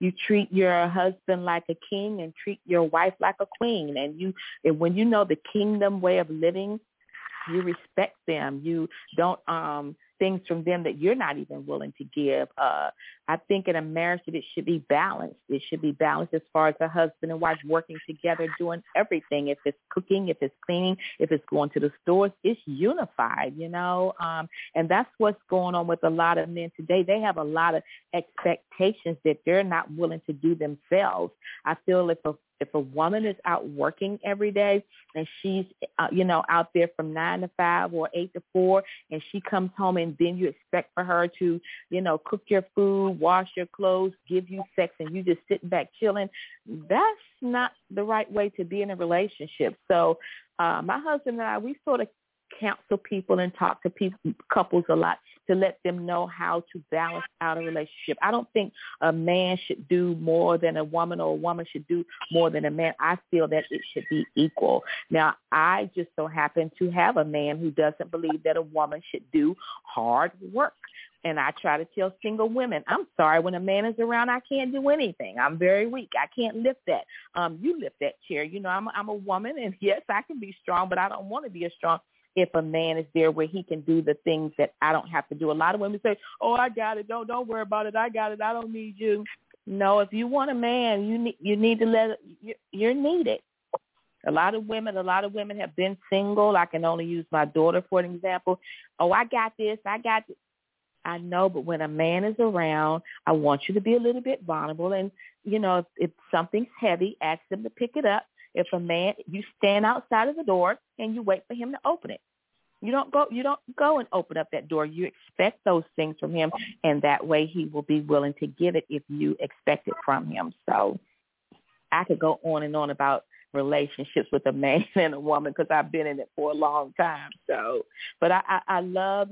you treat your husband like a king and treat your wife like a queen. And when you know the kingdom way of living, you respect them. You don't things from them that you're not even willing to give. I think in a marriage that it should be balanced. It should be balanced as far as a husband and wife working together, doing everything. If it's cooking, if it's cleaning, if it's going to the stores, it's unified, and that's what's going on with a lot of men today. They have a lot of expectations that they're not willing to do themselves. I feel if a woman is out working every day and she's, out there from 9 to 5 or 8 to 4, and she comes home and then you expect for her to, cook your food, wash your clothes, give you sex, and you just sitting back chilling, that's not the right way to be in a relationship. So my husband and I, we sort of counsel people and talk to couples a lot to let them know how to balance out a relationship. I don't think a man should do more than a woman or a woman should do more than a man. I feel that it should be equal. Now, I just so happen to have a man who doesn't believe that a woman should do hard work. And I try to tell single women, I'm sorry, when a man is around, I can't do anything. I'm very weak. I can't lift that. You lift that chair. I'm a woman, and yes, I can be strong, but I don't want to be as strong if a man is there where he can do the things that I don't have to do. A lot of women say, oh, I got it. Don't worry about it. I got it. I don't need you. No, if you want a man, you need to you're needed. A lot of women have been single. I can only use my daughter for an example. Oh, I got this. I know, but when a man is around, I want you to be a little bit vulnerable. And, if something's heavy, ask him to pick it up. If a man, you stand outside of the door and you wait for him to open it. You don't go and open up that door. You expect those things from him, and that way he will be willing to give it if you expect it from him. So I could go on and on about relationships with a man and a woman because I've been in it for a long time. So, but I love,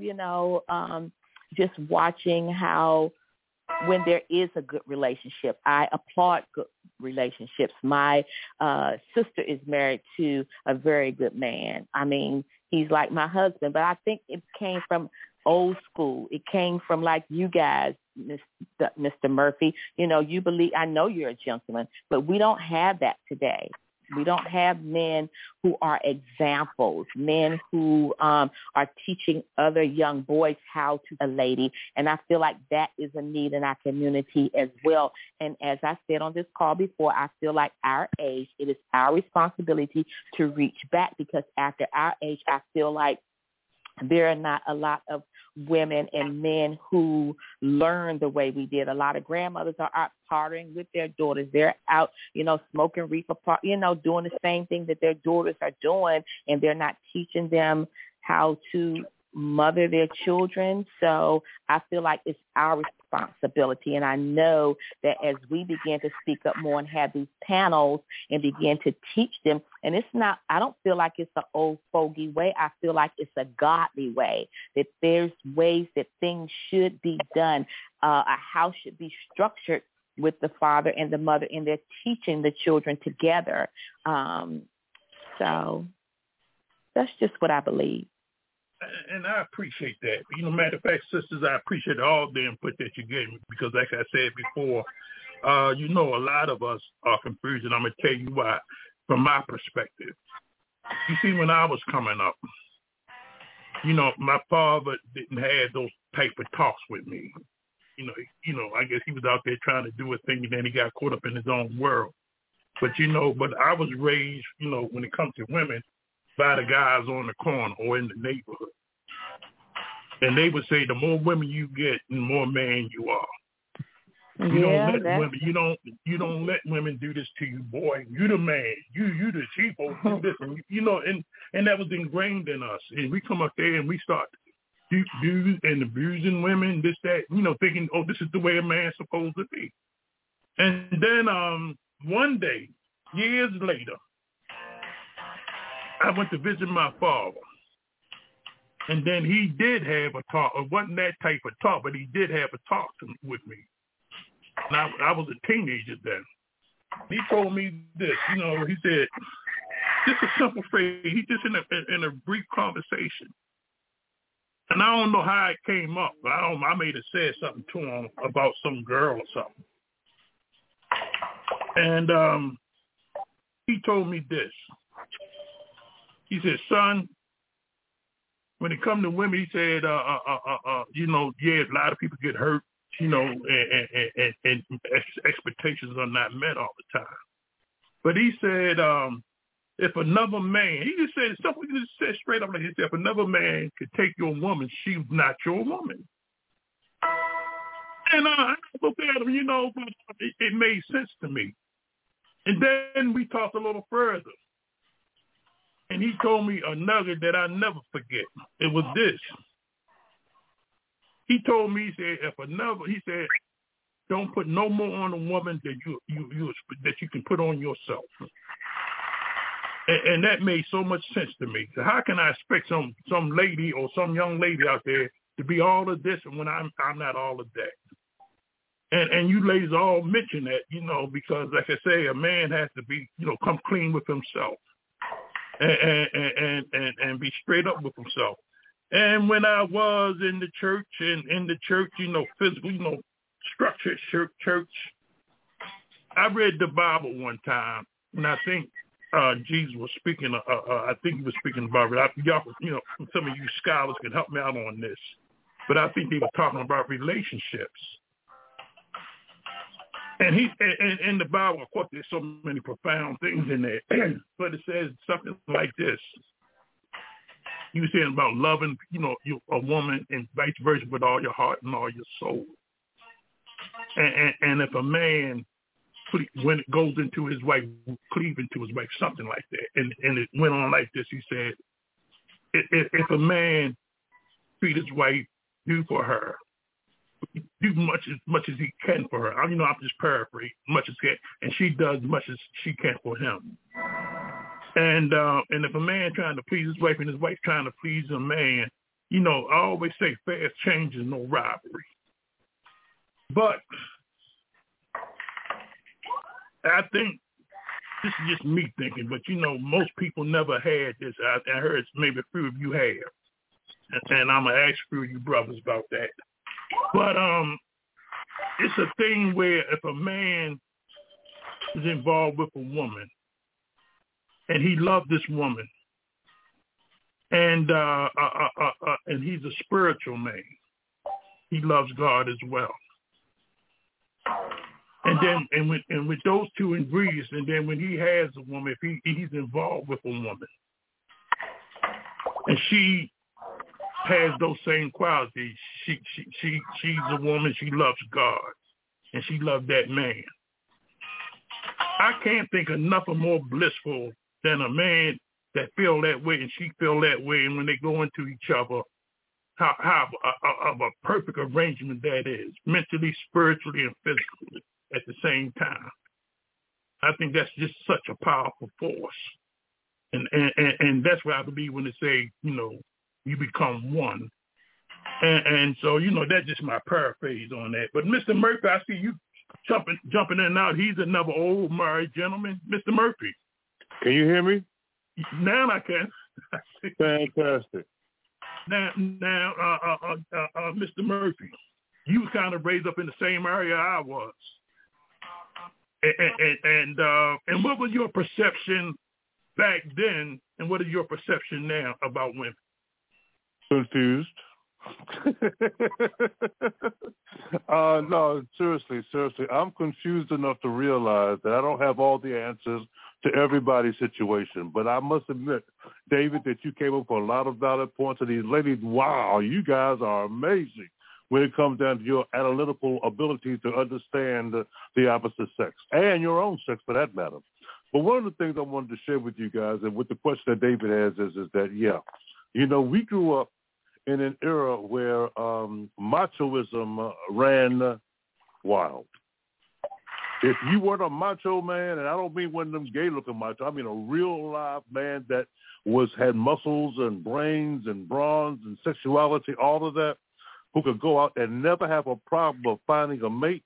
just watching how when there is a good relationship, I applaud good relationships. My sister is married to a very good man. I mean, he's like my husband, but I think it came from old school. It came from like you guys, Mr. Murphy. You believe, I know you're a gentleman, but we don't have that today. We don't have men who are examples, men who are teaching other young boys how to be a lady. And I feel like that is a need in our community as well. And as I said on this call before, I feel like our age, it is our responsibility to reach back, because after our age, I feel like there are not a lot of women and men who learn the way we did. A lot of grandmothers are out partying with their daughters. They're out, smoking reefer, doing the same thing that their daughters are doing, and they're not teaching them how to mother their children. So I feel like it's our responsibility. And I know that as we begin to speak up more and have these panels and begin to teach them, and it's not, I don't feel like it's an old fogey way. I feel like it's a godly way, that there's ways that things should be done. A house should be structured with the father and the mother, and they're teaching the children together. So that's just what I believe. And I appreciate that. Matter of fact, sisters, I appreciate all the input that you gave me, because like I said before, a lot of us are confused, and I'm going to tell you why. From my perspective, you see, when I was coming up, my father didn't have those type of talks with me. I guess he was out there trying to do a thing, and then he got caught up in his own world. But I was raised, when it comes to women, by the guys on the corner or in the neighborhood. And they would say the more women you get, the more man you are. You don't let women do this to you, boy. You the man. You the chief. Do this, and that was ingrained in us. And we come up there and we start abusing and abusing women, this, that, thinking, oh, this is the way a man's supposed to be. And then one day, years later, I went to visit my father, and then he did have a talk. It wasn't that type of talk, but he did have a talk with me. And I was a teenager then. He told me this, he said, just a simple phrase. He just in a brief conversation. And I don't know how it came up, but I may have said something to him about some girl or something. And he told me this. He said, son, when it comes to women, he said, you know, yeah, a lot of people get hurt, you know, and expectations are not met all the time. But he said, if another man, he just said something, he just said straight up, like he said, if another man could take your woman, she's not your woman. And I looked at him, you know, but it made sense to me. And then we talked a little further. And he told me a nugget that I never forget. It was this. He told me, he said, don't put no more on a woman that you can put on yourself. And that made so much sense to me. So how can I expect some lady or some young lady out there to be all of this when I'm not all of that? And you ladies all mention that, you know, because like I say, a man has to be, you know, come clean with himself and be straight up with himself. And when I was in the church, you know, physical, you know, structured church, I read the Bible one time, and I think Jesus was speaking. I think he was speaking about it. Y'all, you know, some of you scholars can help me out on this, but I think they were talking about relationships. And in the Bible, of course, there's so many profound things in there, but it says something like this. You were saying about loving, you know, a woman and vice versa with all your heart and all your soul. And if a man, when it goes into his wife, cleave into his wife, something like that. And it went on like this. He said, if a man treat his wife, do for her, do much as he can for her. You know, I'm just paraphrasing, much as he can, and she does much as she can for him. And if a man trying to please his wife and his wife trying to please a man, you know, I always say fast change is no robbery. But I think this is just me thinking, but you know, most people never had this. I heard maybe a few of you have, and I'm gonna ask a few of you brothers about that. But it's a thing where if a man is involved with a woman and he loved this woman, and he's a spiritual man, he loves God as well. And then with those two ingredients, and then when he has a woman, if he's involved with a woman, and she has those same qualities, she's a woman, she loves God, and she loves that man. I can't think of nothing more blissful than a man that feel that way and she feel that way, and when they go into each other, how of a perfect arrangement that is, mentally, spiritually, and physically at the same time. I think that's just such a powerful force. And that's what I believe when they say, you know, you become one. And so, you know, that's just my paraphrase on that. But Mr. Murphy, I see you jumping in and out. He's another old married gentleman. Mr. Murphy. Can you hear me? Now I can. Fantastic. Now, Mr. Murphy, you was kind of raised up in the same area I was. And what was your perception back then, and what is your perception now about women? Confused. No, seriously. I'm confused enough to realize that I don't have all the answers to everybody's situation. But I must admit, David, that you came up with a lot of valid points. And these ladies, wow, you guys are amazing when it comes down to your analytical ability to understand the opposite sex and your own sex for that matter. But one of the things I wanted to share with you guys, and with the question that David has, is that, yeah, you know, we grew up in an era where machoism ran wild. If you weren't a macho man, and I don't mean one of them gay-looking macho, I mean a real live man that had muscles and brains and brawns and sexuality, all of that, who could go out and never have a problem of finding a mate.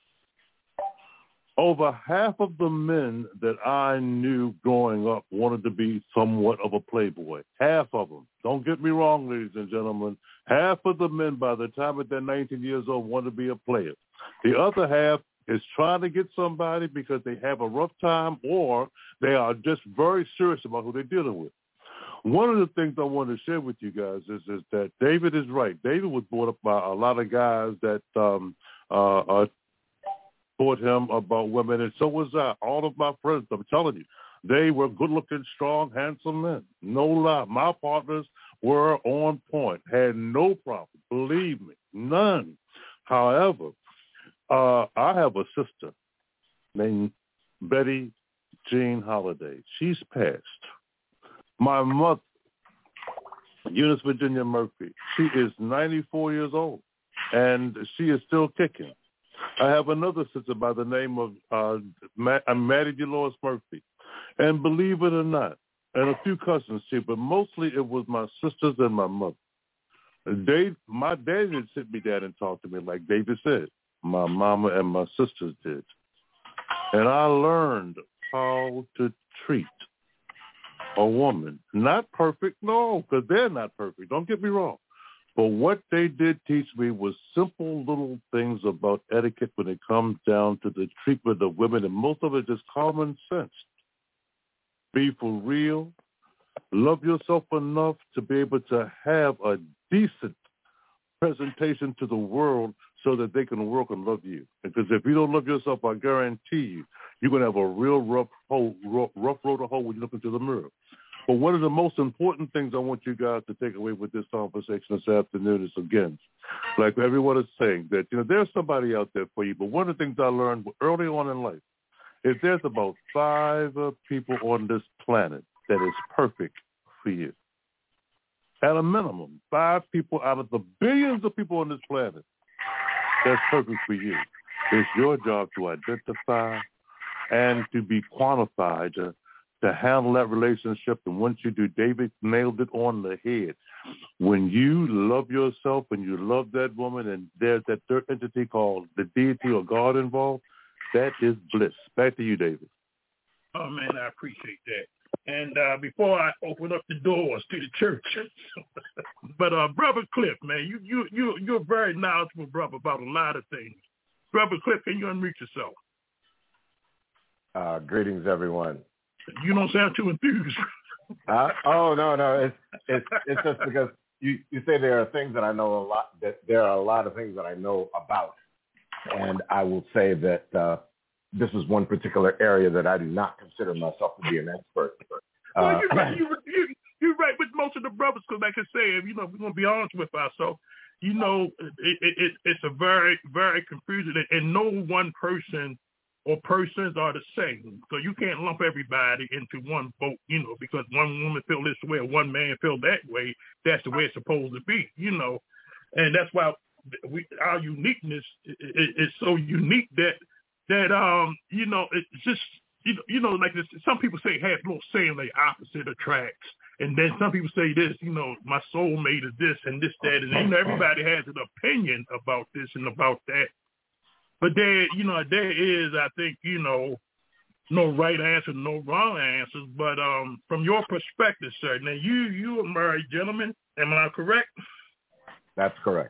Over half of the men that I knew growing up wanted to be somewhat of a playboy. Half of them. Don't get me wrong, ladies and gentlemen. Half of the men, by the time they're 19 years old, want to be a player. The other half is trying to get somebody because they have a rough time or they are just very serious about who they're dealing with. One of the things I want to share with you guys is that David is right. David was brought up by a lot of guys that taught him about women, and so was I. All of my friends, I'm telling you, they were good-looking, strong, handsome men. No lie. My partners were on point, had no problem. Believe me, none. However, I have a sister named Betty Jean Holliday. She's passed. My mother, Eunice Virginia Murphy, she is 94 years old, and she is still kicking. I have another sister by the name of Maddie Dolores Murphy. And believe it or not, and a few cousins too, but mostly it was my sisters and my mother. My dad didn't sit me down and talk to me like David said. My mama and my sisters did. And I learned how to treat a woman. Not perfect, no, because they're not perfect. Don't get me wrong. But what they did teach me was simple little things about etiquette when it comes down to the treatment of women, and most of it is common sense. Be for real. Love yourself enough to be able to have a decent presentation to the world so that they can work and love you. Because if you don't love yourself, I guarantee you, you're going to have a real rough road to hoe when you look into the mirror. But one of the most important things I want you guys to take away with this conversation this afternoon is, again, like everyone is saying, that there's somebody out there for you. But one of the things I learned early on in life is there's about 5 people on this planet that is perfect for you. At a minimum, 5 people out of the billions of people on this planet that's perfect for you. It's your job to identify and to be quantified to handle that relationship. And once you do, David nailed it on the head. When you love yourself and you love that woman and there's that third entity called the deity or God involved, that is bliss. Back to you, David. Oh, man, I appreciate that. And before I open up the doors to the church, but Brother Cliff, man, you're a very knowledgeable brother about a lot of things. Brother Cliff, can you unmute yourself? Greetings, everyone. You don't sound too enthused. No. It's just because you say there are things that I know a lot. That there are a lot of things that I know about, and I will say that this is one particular area that I do not consider myself to be an expert. Well, you're right. You're right with most of the brothers, because, like I said, we're going to be honest with ourselves. It's a very, very confusing, and no one person or persons are the same. So you can't lump everybody into one boat, because one woman feel this way or one man feel that way. That's the way it's supposed to be, And that's why our uniqueness is so unique that it's just, like this, some people say have a little saying like opposite attracts. And then some people say this, my soulmate is this and this, that. And, everybody has an opinion about this and about that. But there is, I think, no right answer, no wrong answers. But from your perspective, sir, now you a married gentleman, am I correct? That's correct.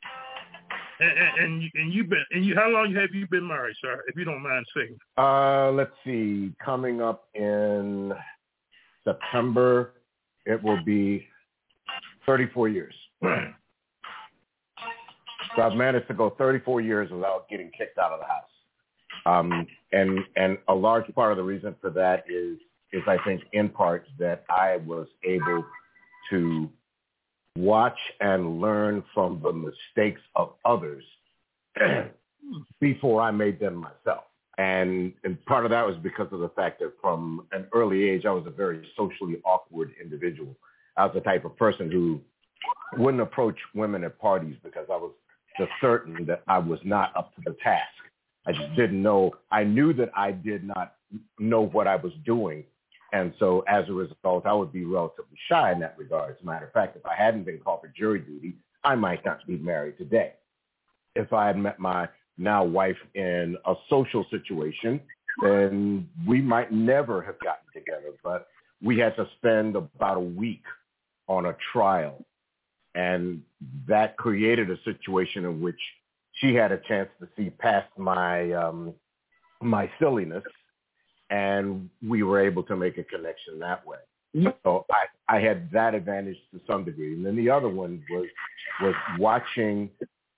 And how long have you been married, sir? If you don't mind saying. Let's see. Coming up in September, it will be 34 years. So I've managed to go 34 years without getting kicked out of the house. And a large part of the reason for that is I think in part that I was able to watch and learn from the mistakes of others before I made them myself. And part of that was because of the fact that from an early age, I was a very socially awkward individual. I was the type of person who wouldn't approach women at parties because I was just certain that I was not up to the task. I just didn't know. I knew that I did not know what I was doing. And so as a result, I would be relatively shy in that regard. As a matter of fact, if I hadn't been called for jury duty, I might not be married today. If I had met my now wife in a social situation, then we might never have gotten together. But we had to spend about a week on a trial. And that created a situation in which she had a chance to see past my my silliness, and we were able to make a connection that way. So I had that advantage to some degree. And then the other one was watching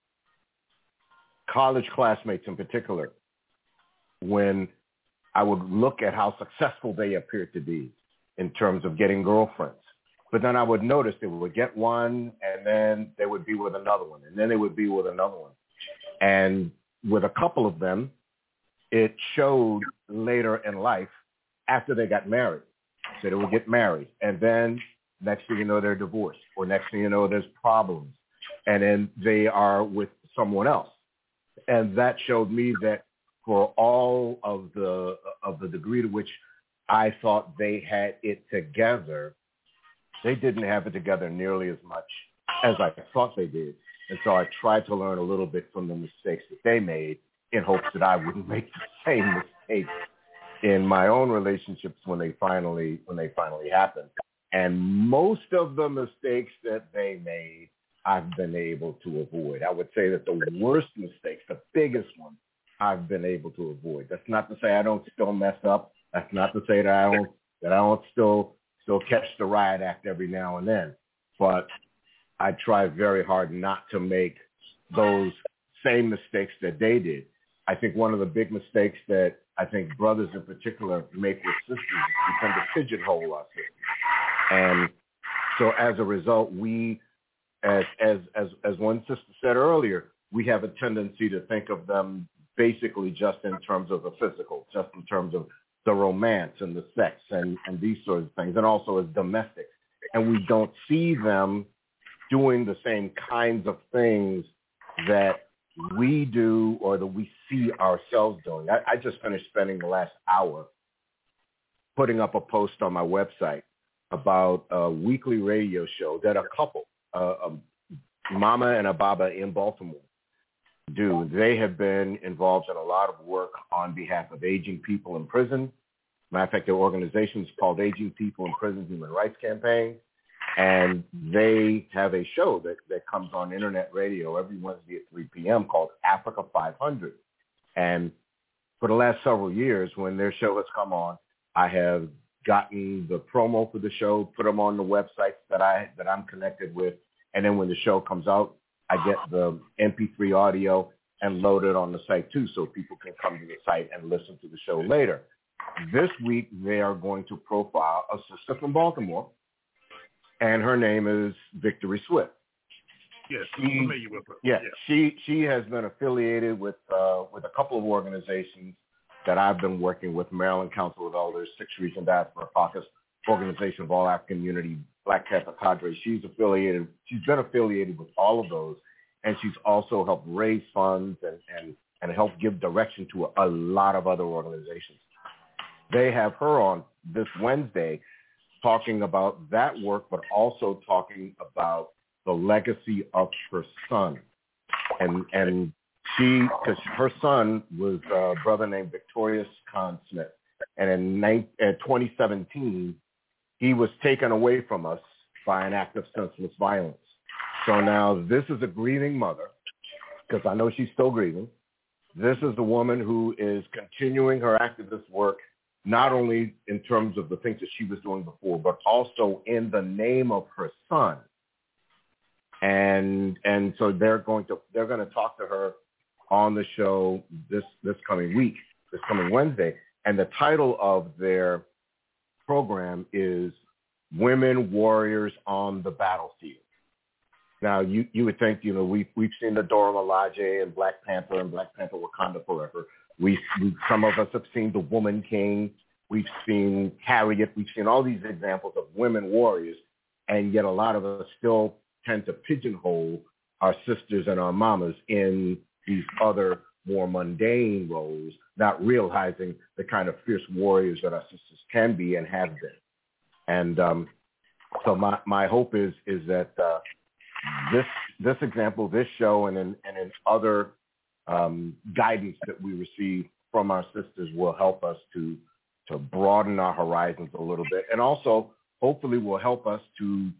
college classmates in particular, when I would look at how successful they appeared to be in terms of getting girlfriends. But then I would notice they would get one, and then they would be with another one, and then they would be with another one. And with a couple of them, it showed later in life after they got married. So they would get married, and then next thing you know, they're divorced, or next thing you know, there's problems, and then they are with someone else. And that showed me that for all of the degree to which I thought they had it together, they didn't have it together nearly as much as I thought they did. And so I tried to learn a little bit from the mistakes that they made in hopes that I wouldn't make the same mistakes in my own relationships when they finally happened. And most of the mistakes that they made, I've been able to avoid. I would say that the worst mistakes, the biggest one, I've been able to avoid. That's not to say I don't still mess up. That's not to say that I don't still catch the riot act every now and then. But I try very hard not to make those same mistakes that they did. I think one of the big mistakes that I think brothers in particular make with sisters is we tend to pigeonhole our sisters. And so as a result, we, as one sister said earlier, we have a tendency to think of them basically just in terms of the physical, just in terms of the romance and the sex and these sorts of things, and also as domestic. And we don't see them doing the same kinds of things that we do or that we see ourselves doing. I just finished spending the last hour putting up a post on my website about a weekly radio show that a couple, Mama and a Baba in Baltimore, do. They have been involved in a lot of work on behalf of aging people in prison. Matter of fact, their organization is called Aging People in Prison Human Rights Campaign. And they have a show that comes on internet radio every Wednesday at 3 p.m. called Africa 500. And for the last several years, when their show has come on, I have gotten the promo for the show, put them on the websites that I'm connected with. And then when the show comes out, I get the MP3 audio and load it on the site too, so people can come to the site and listen to the show later. This week, they are going to profile a sister from Baltimore, and her name is Victory Swift. Yes, I'm familiar with her. Yeah, she has been affiliated with a couple of organizations that I've been working with: Maryland Council of Elders, Sixth Region Diaspora Caucus, Organization of All African Unity, Black Panther Cadre. She's been affiliated with all of those, and she's also helped raise funds and help give direction to a lot of other organizations. They have her on this Wednesday talking about that work, but also talking about the legacy of her son. And she, because her son was a brother named Victorious Khan Smith. And in 2017, he was taken away from us by an act of senseless violence. So now this is a grieving mother, because I know she's still grieving. This is a woman who is continuing her activist work, not only in terms of the things that she was doing before, but also in the name of her son. And so they're going to talk to her on the show this coming Wednesday. And the title of their program is Women Warriors on the Battlefield. Now, you would think, we've seen the Dora Milaje and Black Panther Wakanda Forever. Some of us have seen The Woman King. We've seen Harriet. We've seen all these examples of women warriors, and yet a lot of us still tend to pigeonhole our sisters and our mamas in these other more mundane roles, not realizing the kind of fierce warriors that our sisters can be and have been. And so my hope is that this example, this show, and in other guidance that we receive from our sisters will help us to broaden our horizons a little bit, and also hopefully will help us to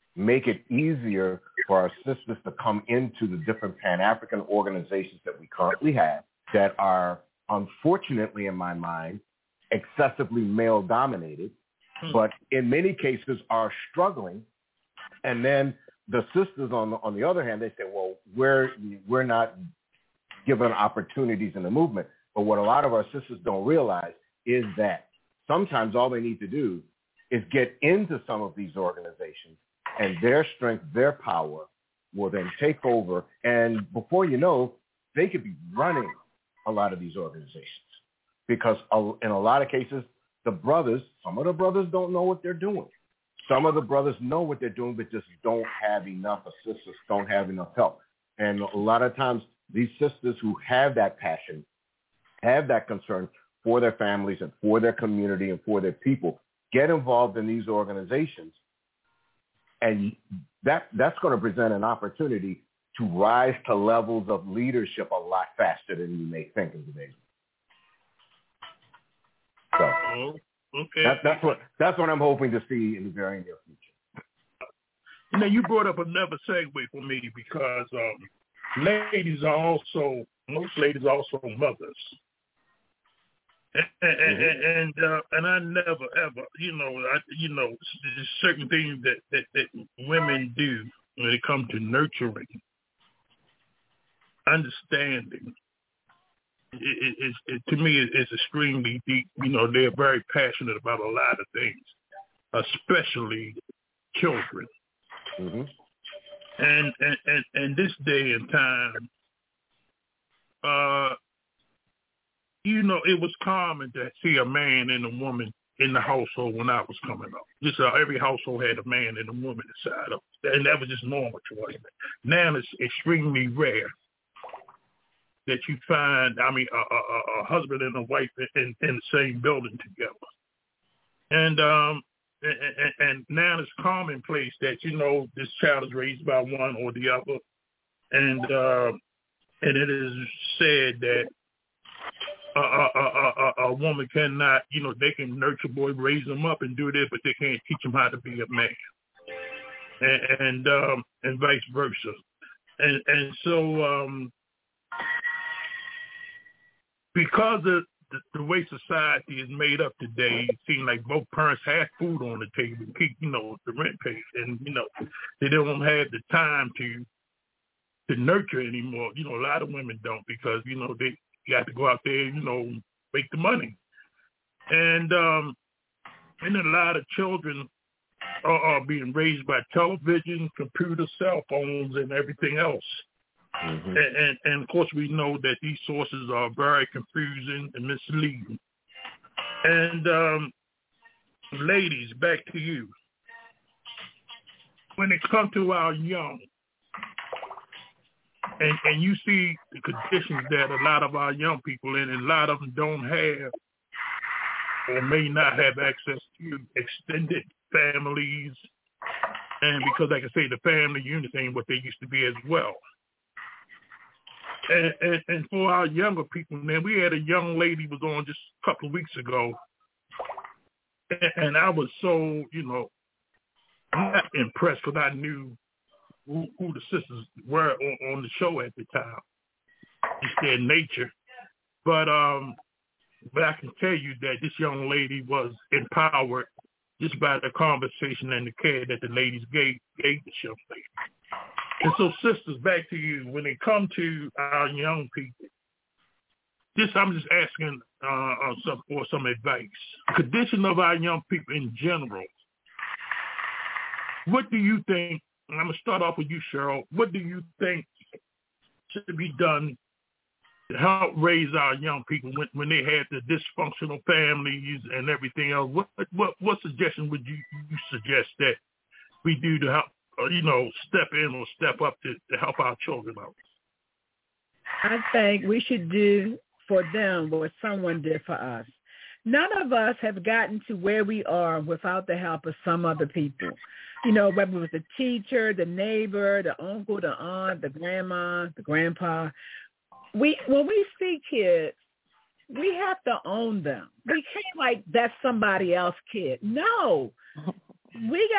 make it easier for our sisters to come into the different Pan-African organizations that we currently have that are, unfortunately, in my mind, excessively male-dominated, but in many cases are struggling. And then the sisters, on the other hand, they say, well, we're not given opportunities in the movement. But what a lot of our sisters don't realize is that sometimes all they need to do is get into some of these organizations, and their strength, their power will then take over. And before you know, they could be running a lot of these organizations. Because in a lot of cases, some of the brothers don't know what they're doing. Some of the brothers know what they're doing, but just don't have enough assistance, don't have enough help. And a lot of times, these sisters who have that passion, have that concern for their families and for their community and for their people, get involved in these organizations. And that's going to present an opportunity to rise to levels of leadership a lot faster than you may think in today's. So okay. That's what I'm hoping to see in the very near future. Now you brought up another segue for me because most ladies are also mothers. And I never ever, there's certain things that women do when it comes to nurturing, understanding. To me, it's extremely deep. They're very passionate about a lot of things, especially children. Mm-hmm. And this day and time, it was common to see a man and a woman in the household when I was coming up. Just every household had a man and a woman inside of it, and that was just normal to us. Now it's extremely rare that you find, a husband and a wife in the same building together. And now it's commonplace that, this child is raised by one or the other. And it is said that a woman cannot, they can nurture boy, raise them up and do this, but they can't teach them how to be a man. And vice versa. And so, because of the way society is made up today, it seems like both parents have food on the table, keep, the rent paid, and, they don't have the time to nurture anymore. A lot of women don't because, they got to go out there, make the money. And then a lot of children are being raised by television, computer, cell phones, and everything else. Mm-hmm. And of course, we know that these sources are very confusing and misleading. And ladies, back to you. When it comes to our young, and you see the conditions that a lot of our young people in, and a lot of them don't have or may not have access to extended families, and because, like I say, the family unit ain't what they used to be as well. And for our younger people, man, we had a young lady was on just a couple of weeks ago, and I was so, not impressed because I knew who the sisters were on the show at the time. It's their nature. But I can tell you that this young lady was empowered just by the conversation and the care that the ladies gave this young lady. And so, sisters, back to you. When it comes to our young people, I'm just asking for some advice. The condition of our young people in general, what do you think, and I'm going to start off with you, Cheryl, what do you think should be done to help raise our young people when they had the dysfunctional families and everything else? What suggestion would you suggest that we do to help, step in or step up to help our children out? I think we should do for them what someone did for us. None of us have gotten to where we are without the help of some other people. Whether it was the teacher, the neighbor, the uncle, the aunt, the grandma, the grandpa. When we see kids, we have to own them. We can't that's somebody else's kid. No. We got to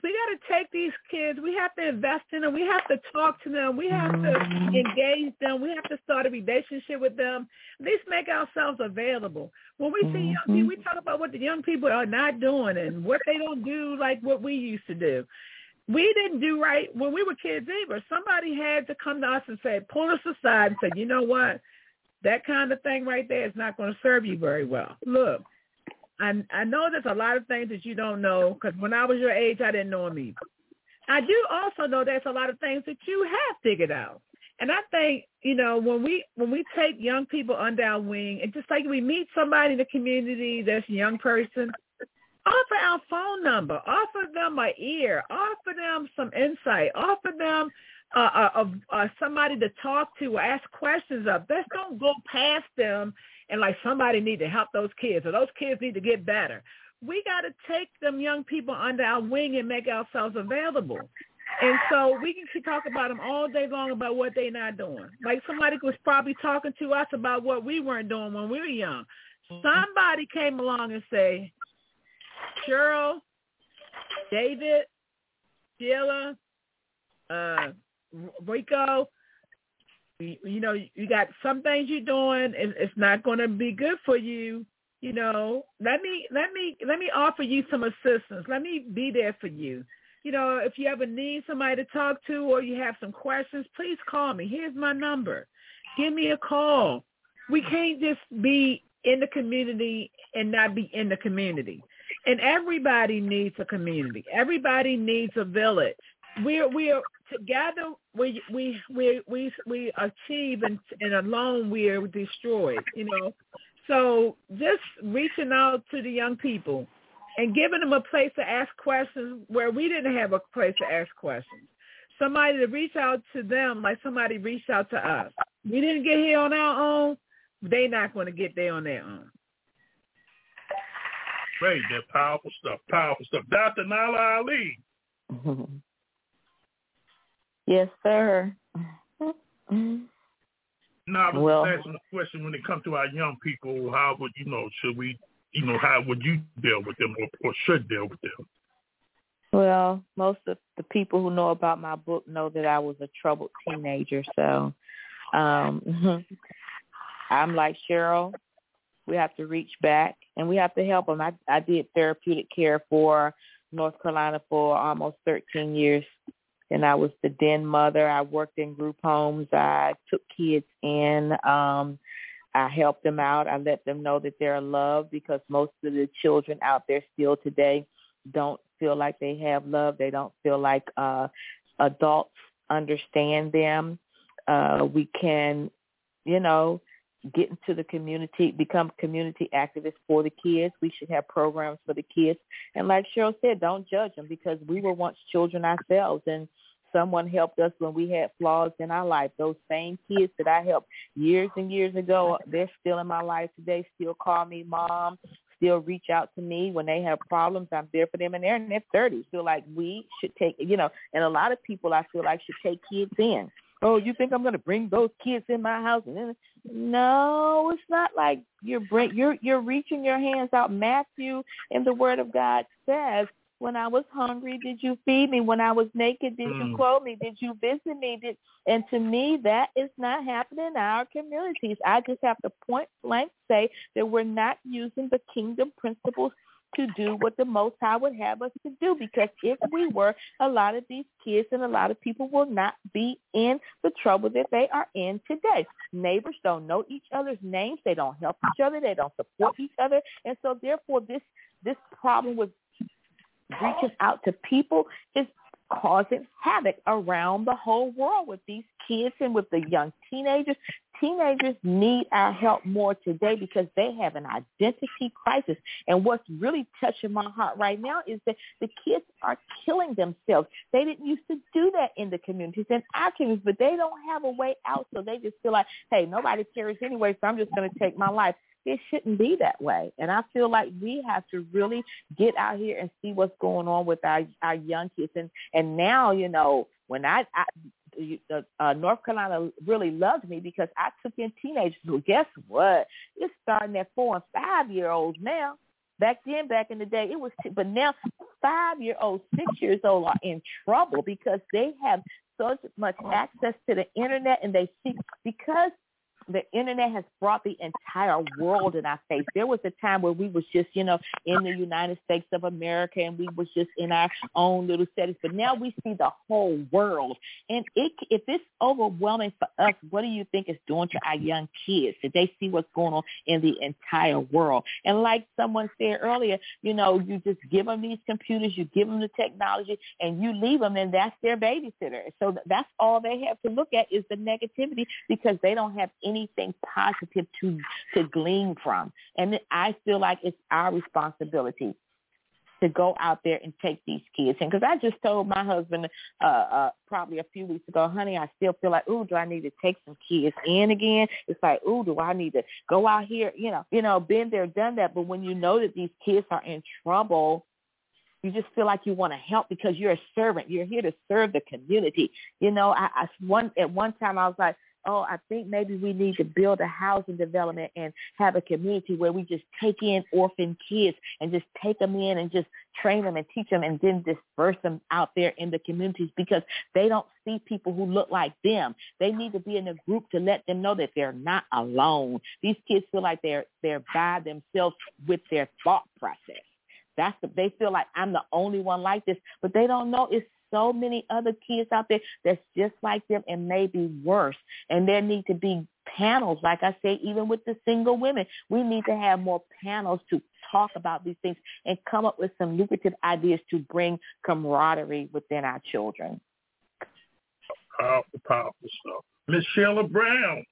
We got to take these kids. We have to invest in them. We have to talk to them. We have to engage them. We have to start a relationship with them. At least make ourselves available. When we see young people, we talk about what the young people are not doing and what they don't do like what we used to do. We didn't do right when we were kids either. Somebody had to come to us and say, pull us aside and say, you know what? That kind of thing right there is not going to serve you very well. Look, I know there's a lot of things that you don't know, because when I was your age, I didn't know them either. I do also know there's a lot of things that you have figured out. And I think, when we take young people under our wing, and just like we meet somebody in the community that's a young person, offer our phone number, offer them an ear, offer them some insight, offer them somebody to talk to, ask questions of. Let's don't go past them and like somebody need to help those kids or those kids need to get better. We got to take them young people under our wing and make ourselves available. And so we can talk about them all day long about what they're not doing. Like somebody was probably talking to us about what we weren't doing when we were young. Somebody came along and say, Cheryl, David, Sheila, Rico, you got some things you're doing. It's not going to be good for you. Let me offer you some assistance. Let me be there for you. If you ever need somebody to talk to or you have some questions, please call me. Here's my number. Give me a call. We can't just be in the community and not be in the community. And everybody needs a community. Everybody needs a village. We are together. We achieve, and alone we are destroyed. So just reaching out to the young people and giving them a place to ask questions where we didn't have a place to ask questions. Somebody to reach out to them like somebody reached out to us. We didn't get here on our own. They're not going to get there on their own. Great, that powerful stuff. Dr. Nala Ali. Yes, sir. Now, I was asking a question when it comes to our young people. How would should we, how would you deal with them or should deal with them? Well, most of the people who know about my book know that I was a troubled teenager. So I'm like Cheryl. We have to reach back and we have to help them. I did therapeutic care for North Carolina for almost 13 years. And I was the den mother. I worked in group homes. I took kids in. I helped them out. I let them know that they're loved, because most of the children out there still today don't feel like they have love. They don't feel like adults understand them. We can, get into the community, become community activists for the kids. We should have programs for the kids. And like Cheryl said, don't judge them, because we were once children ourselves, and someone helped us when we had flaws in our life. Those same kids that I helped years and years ago, they're still in my life today, still call me mom, still reach out to me when they have problems. I'm there for them, and they're in their 30s. Feel like we should take, and a lot of people I feel like should take kids in. Oh, you think I'm going to bring those kids in my house? No, it's not like you're reaching your hands out. Matthew in the Word of God says, when I was hungry, did you feed me? When I was naked, did you clothe me? Did you visit me? And to me, that is not happening in our communities. I just have to point blank say that we're not using the kingdom principles to do what the Most High would have us to do, because if we were, a lot of these kids and a lot of people will not be in the trouble that they are in today. Neighbors don't know each other's names. They don't help each other. They don't support each other. And so therefore this problem with reaching out to people is causing havoc around the whole world with these kids and with the young teenagers. Teenagers need our help more today because they have an identity crisis. And what's really touching my heart right now is that the kids are killing themselves. They didn't used to do that in the communities, in our communities, but they don't have a way out, so they just feel like, hey, nobody cares anyway, so I'm just going to take my life. It shouldn't be that way. And I feel like we have to really get out here and see what's going on with our young kids. And now, when North Carolina really loved me because I took in teenagers. Well, guess what? It's starting at 4 and 5 year olds now. Back then, back in the day, it was, but now 5-year-olds, 6-years-old are in trouble because they have so much access to the internet, and they see, because the internet has brought the entire world in our face. There was a time where we was just, in the United States of America, and we was just in our own little settings. But now we see the whole world. And if it's overwhelming for us, what do you think it's doing to our young kids? If they see what's going on in the entire world. And like someone said earlier, you just give them these computers, you give them the technology, and you leave them, and that's their babysitter. So that's all they have to look at is the negativity, because they don't have anything positive to glean from. And I feel like it's our responsibility to go out there and take these kids in. Because I just told my husband probably a few weeks ago, honey, I still feel like, do I need to take some kids in again? It's like, do I need to go out here? Been there, done that. But when you know that these kids are in trouble, you just feel like you want to help because you're a servant. You're here to serve the community. At one time I was like, I think maybe we need to build a housing development and have a community where we just take in orphan kids and just take them in and just train them and teach them and then disperse them out there in the communities, because they don't see people who look like them. They need to be in a group to let them know that they're not alone. These kids feel like they're by themselves with their thought process. They feel like I'm the only one like this, but they don't know it's so many other kids out there that's just like them and maybe worse. And there need to be panels, like I say, even with the single women. We need to have more panels to talk about these things and come up with some lucrative ideas to bring camaraderie within our children. Powerful stuff. Miss Sheila Brown.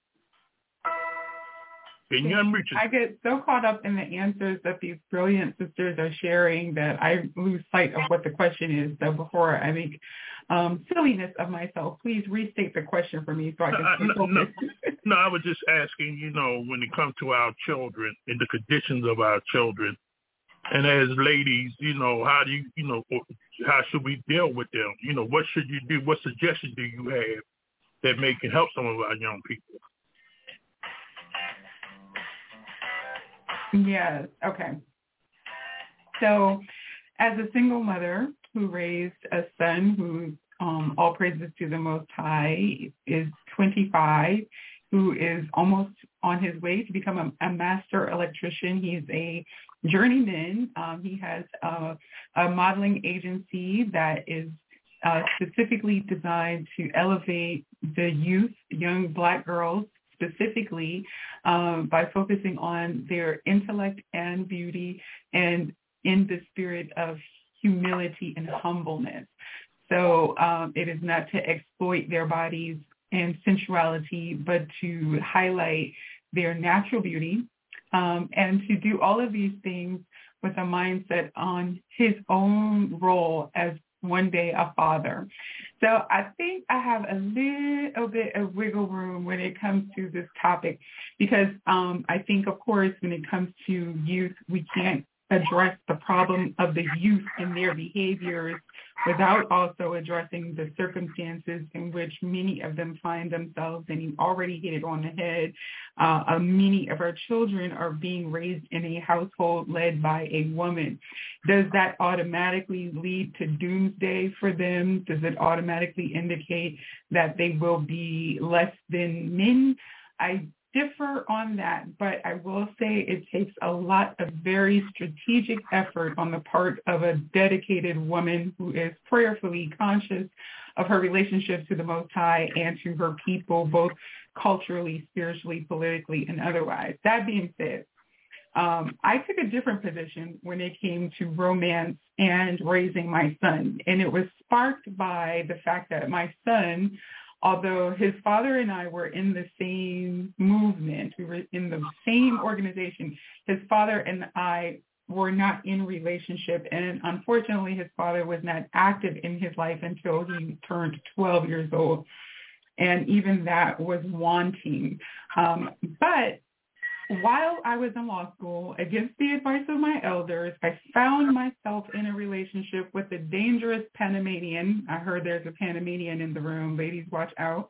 I get so caught up in the answers that these brilliant sisters are sharing that I lose sight of what the question is. So before I make silliness of myself, please restate the question for me so I can No, I was just asking, when it comes to our children and the conditions of our children, and as ladies, how do how should we deal with them? What should you do? What suggestions do you have that can help some of our young people? Yes. Okay. So as a single mother who raised a son who, all praises to the Most High, is 25, who is almost on his way to become a master electrician. He's a journeyman. He has a modeling agency that is specifically designed to elevate the youth, young Black girls, specifically by focusing on their intellect and beauty and in the spirit of humility and humbleness. So it is not to exploit their bodies and sensuality, but to highlight their natural beauty and to do all of these things with a mindset on his own role as one day a father. So I think I have a little bit of wiggle room when it comes to this topic, because I think, of course, when it comes to youth, we can't address the problem of the youth and their behaviors without also addressing the circumstances in which many of them find themselves. And you already hit it on the head. Many of our children are being raised in a household led by a woman. Does that automatically lead to doomsday for them? Does it automatically indicate that they will be less than men? I differ on that, but I will say it takes a lot of very strategic effort on the part of a dedicated woman who is prayerfully conscious of her relationship to the Most High and to her people, both culturally, spiritually, politically, and otherwise. That being said, I took a different position when it came to romance and raising my son, and it was sparked by the fact that my son, although his father and I were in the same movement, we were in the same organization, his father and I were not in relationship. And unfortunately, his father was not active in his life until he turned 12 years old. And even that was wanting. But while I was in law school, against the advice of my elders, I found myself in a relationship with a dangerous Panamanian. I heard there's a Panamanian in the room. Ladies, watch out.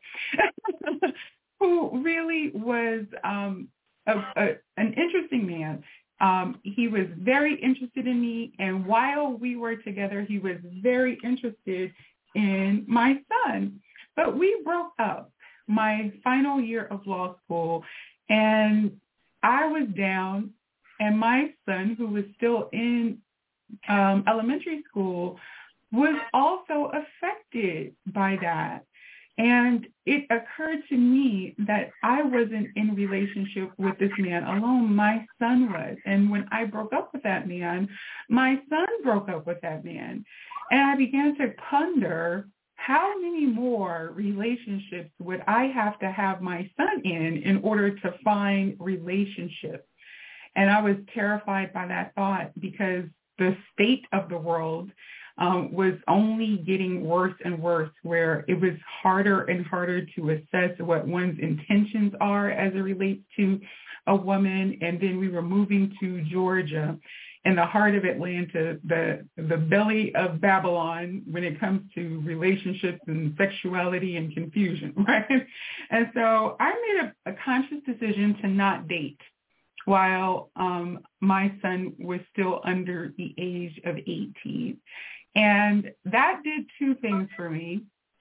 Who really was an interesting man. He was very interested in me, and while we were together, he was very interested in my son. But we broke up my final year of law school, and I was down, and my son, who was still in elementary school, was also affected by that. And it occurred to me that I wasn't in relationship with this man alone. My son was. And when I broke up with that man, my son broke up with that man. And I began to ponder, how many more relationships would I have to have my son in order to find relationships? And I was terrified by that thought, because the state of the world was only getting worse and worse, where it was harder and harder to assess what one's intentions are as it relates to a woman. And then we were moving to Georgia, in the heart of Atlanta, the belly of Babylon when it comes to relationships and sexuality and confusion, right? And so I made a conscious decision to not date while my son was still under the age of 18. And that did two things for me.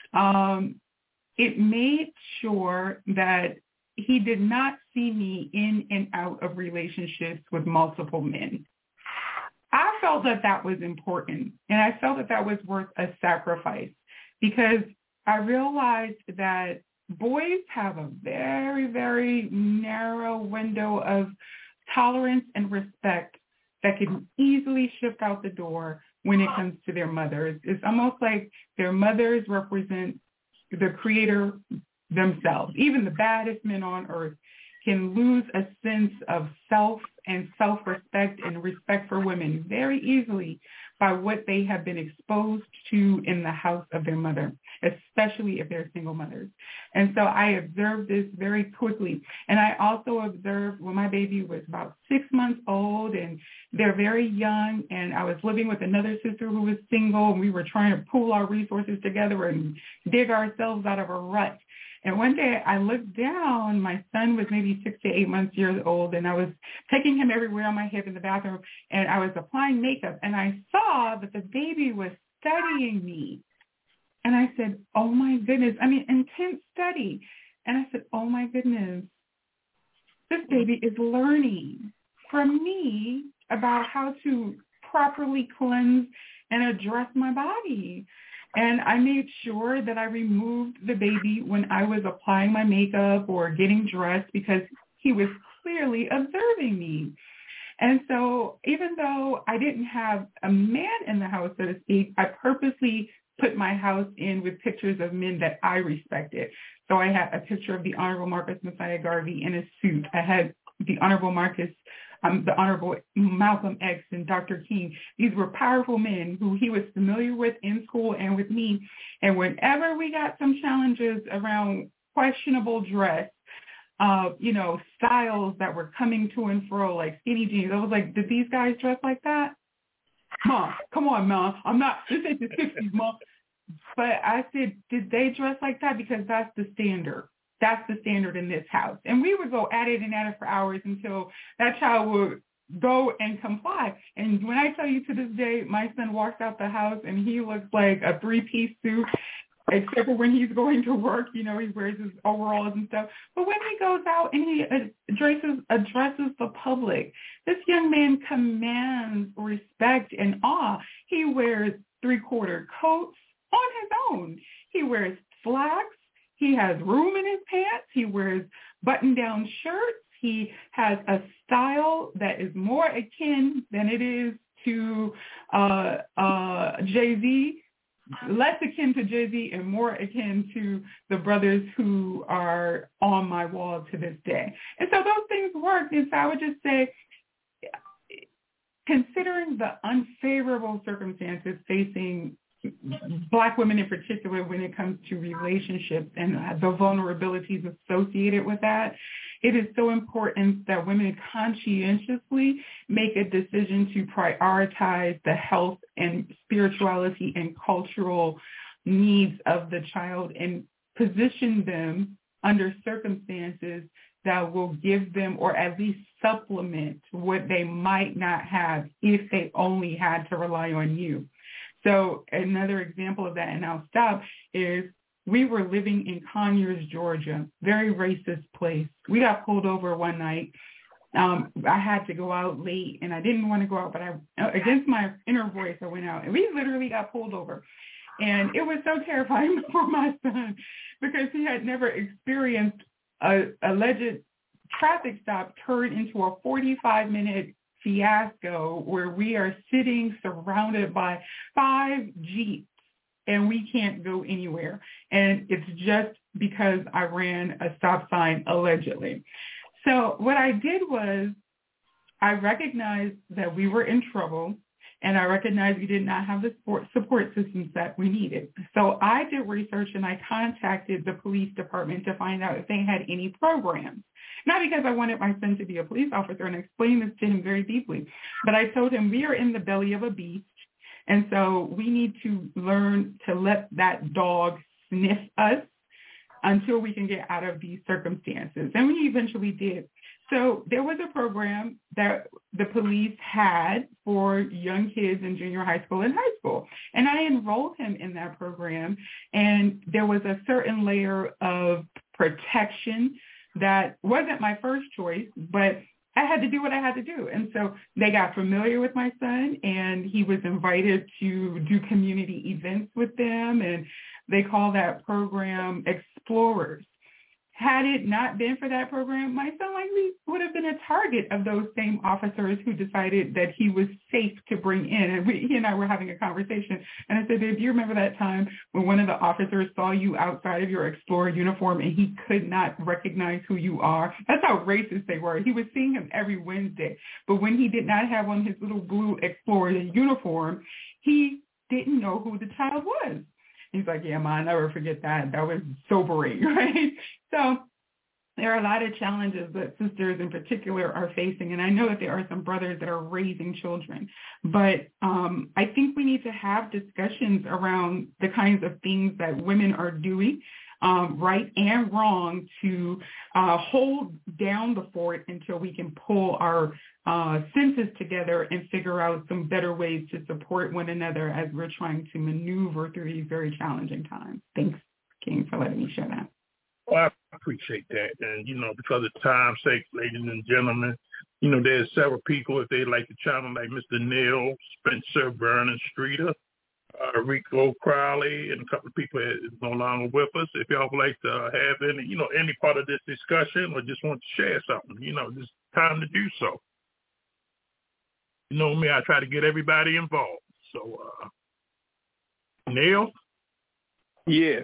It made sure that he did not see me in and out of relationships with multiple men. I felt that that was important, and I felt that that was worth a sacrifice, because I realized that boys have a very, very narrow window of tolerance and respect that can easily shift out the door when it comes to their mothers. It's almost like their mothers represent the creator themselves. Even the baddest men on earth can lose a sense of self and self-respect and respect for women very easily by what they have been exposed to in the house of their mother, especially if they're single mothers. And so I observed this very quickly. And I also observed when my baby was about 6 months old, and they're very young, and I was living with another sister who was single, and we were trying to pool our resources together and dig ourselves out of a rut. And one day I looked down, my son was maybe 6 to 8 years old, and I was taking him everywhere on my hip in the bathroom, and I was applying makeup, and I saw that the baby was studying me. And I said, oh my goodness, intense study. And I said, oh my goodness, this baby is learning from me about how to properly cleanse and address my body. And I made sure that I removed the baby when I was applying my makeup or getting dressed, because he was clearly observing me. And so even though I didn't have a man in the house, so to speak, I purposely put my house in with pictures of men that I respected. So I had a picture of the Honorable Marcus Messiah Garvey in a suit. I had the Honorable Malcolm X and Dr. King. These were powerful men who he was familiar with in school and with me. And whenever we got some challenges around questionable dress, styles that were coming to and fro, like skinny jeans, I was like, did these guys dress like that? Mom, come on, Mom. I'm not, this ain't the 60s, Mom. But I said, did they dress like that? Because that's the standard. That's the standard in this house. And we would go at it for hours until that child would go and comply. And when I tell you, to this day, my son walks out the house and he looks like a 3-piece suit, except for when he's going to work, he wears his overalls and stuff. But when he goes out and he addresses the public, this young man commands respect and awe. He wears 3/4 coats on his own. He wears slacks. He has room in his pants. He wears button-down shirts. He has a style that is more akin than it is to Jay-Z, less akin to Jay-Z and more akin to the brothers who are on my wall to this day. And so those things work. And so I would just say, considering the unfavorable circumstances facing Black women in particular when it comes to relationships and the vulnerabilities associated with that, it is so important that women conscientiously make a decision to prioritize the health and spirituality and cultural needs of the child and position them under circumstances that will give them or at least supplement what they might not have if they only had to rely on you. So another example of that, and I'll stop, is we were living in Conyers, Georgia, very racist place. We got pulled over one night. I had to go out late, and I didn't want to go out, but against my inner voice, I went out, and we literally got pulled over. And it was so terrifying for my son because he had never experienced an alleged traffic stop turn into a 45-minute fiasco where we are sitting surrounded by 5 Jeeps and we can't go anywhere. And it's just because I ran a stop sign allegedly. So what I did was I recognized that we were in trouble, and I recognized we did not have the support systems that we needed. So I did research, and I contacted the police department to find out if they had any programs. Not because I wanted my son to be a police officer, and I explained this to him very deeply, but I told him we are in the belly of a beast, and so we need to learn to let that dog sniff us until we can get out of these circumstances. And we eventually did. So there was a program that the police had for young kids in junior high school and high school. And I enrolled him in that program. And there was a certain layer of protection that wasn't my first choice, but I had to do what I had to do. And so they got familiar with my son, and he was invited to do community events with them. And they call that program Explorers. Had it not been for that program, my son likely would have been a target of those same officers who decided that he was safe to bring in. And he and I were having a conversation, and I said, babe, do you remember that time when one of the officers saw you outside of your Explorer uniform and he could not recognize who you are? That's how racist they were. He was seeing him every Wednesday, but when he did not have on his little blue Explorer uniform, he didn't know who the child was. He's like, yeah, Ma, I'll never forget that. That was sobering, right? So there are a lot of challenges that sisters in particular are facing, and I know that there are some brothers that are raising children. But I think we need to have discussions around the kinds of things that women are doing, right and wrong, to hold down the fort until we can pull our senses together and figure out some better ways to support one another as we're trying to maneuver through these very challenging times. Thanks, King, for letting me share that. Well, I appreciate that. And, because of time's sake, ladies and gentlemen, there's several people, if they'd like to channel, like Mr. Neil, Spencer, Vernon Streeter, Rico Crowley, and a couple of people is no longer with us. If y'all would like to have any part of this discussion or just want to share something, this time to do so. You know me, I try to get everybody involved. So, Neil? Yes.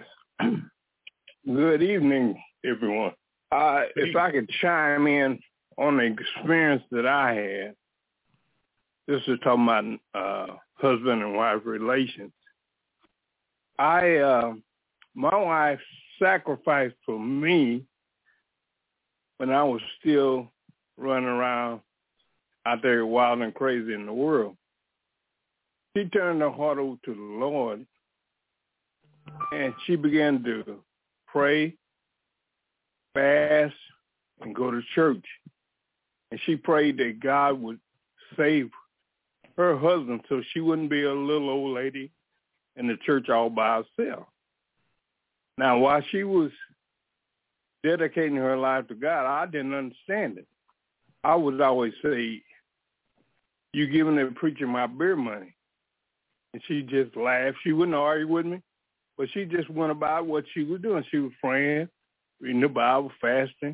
Good evening, everyone. If I could chime in on the experience that I had, this is talking about husband and wife relations. My wife sacrificed for me when I was still running around out there wild and crazy in the world. She turned her heart over to the Lord, and she began to pray, fast, and go to church. And she prayed that God would save her husband so she wouldn't be a little old lady in the church all by herself. Now, while she was dedicating her life to God, I didn't understand it. I would always say, you giving the preacher my beer money. And she just laughed. She wouldn't argue with me, but she just went about what she was doing. She was praying, reading the Bible, fasting.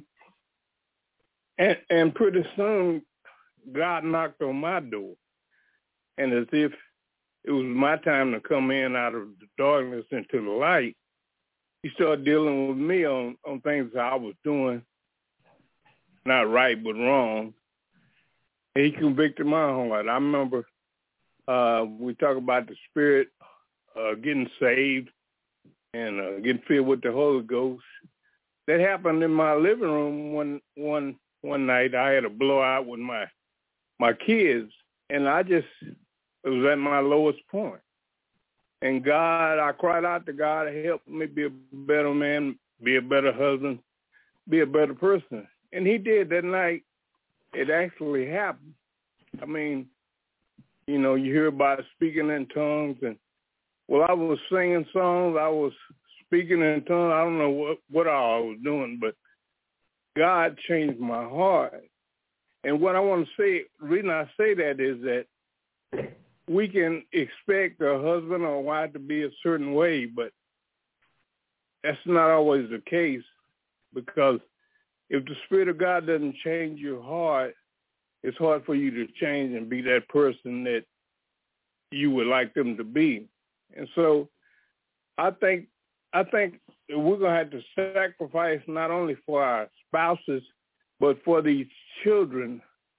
And pretty soon, God knocked on my door. And as if it was my time to come in out of the darkness into the light, he started dealing with me on things that I was doing, not right but wrong. And he convicted my heart. I remember we talk about the Spirit getting saved and getting filled with the Holy Ghost. That happened in my living room one night. I had a blowout with my kids, and it was at my lowest point. And I cried out to God to help me be a better man, be a better husband, be a better person. And he did that night. It actually happened. I mean, you know, you hear about speaking in tongues, and I was singing songs, I was speaking in tongues. I don't know what all I was doing, but God changed my heart. And what I want to say, the reason I say that is that we can expect a husband or a wife to be a certain way, but that's not always the case, because if the Spirit of God doesn't change your heart, it's hard for you to change and be that person that you would like them to be. And so I think we're going to have to sacrifice not only for our spouses, but for these children.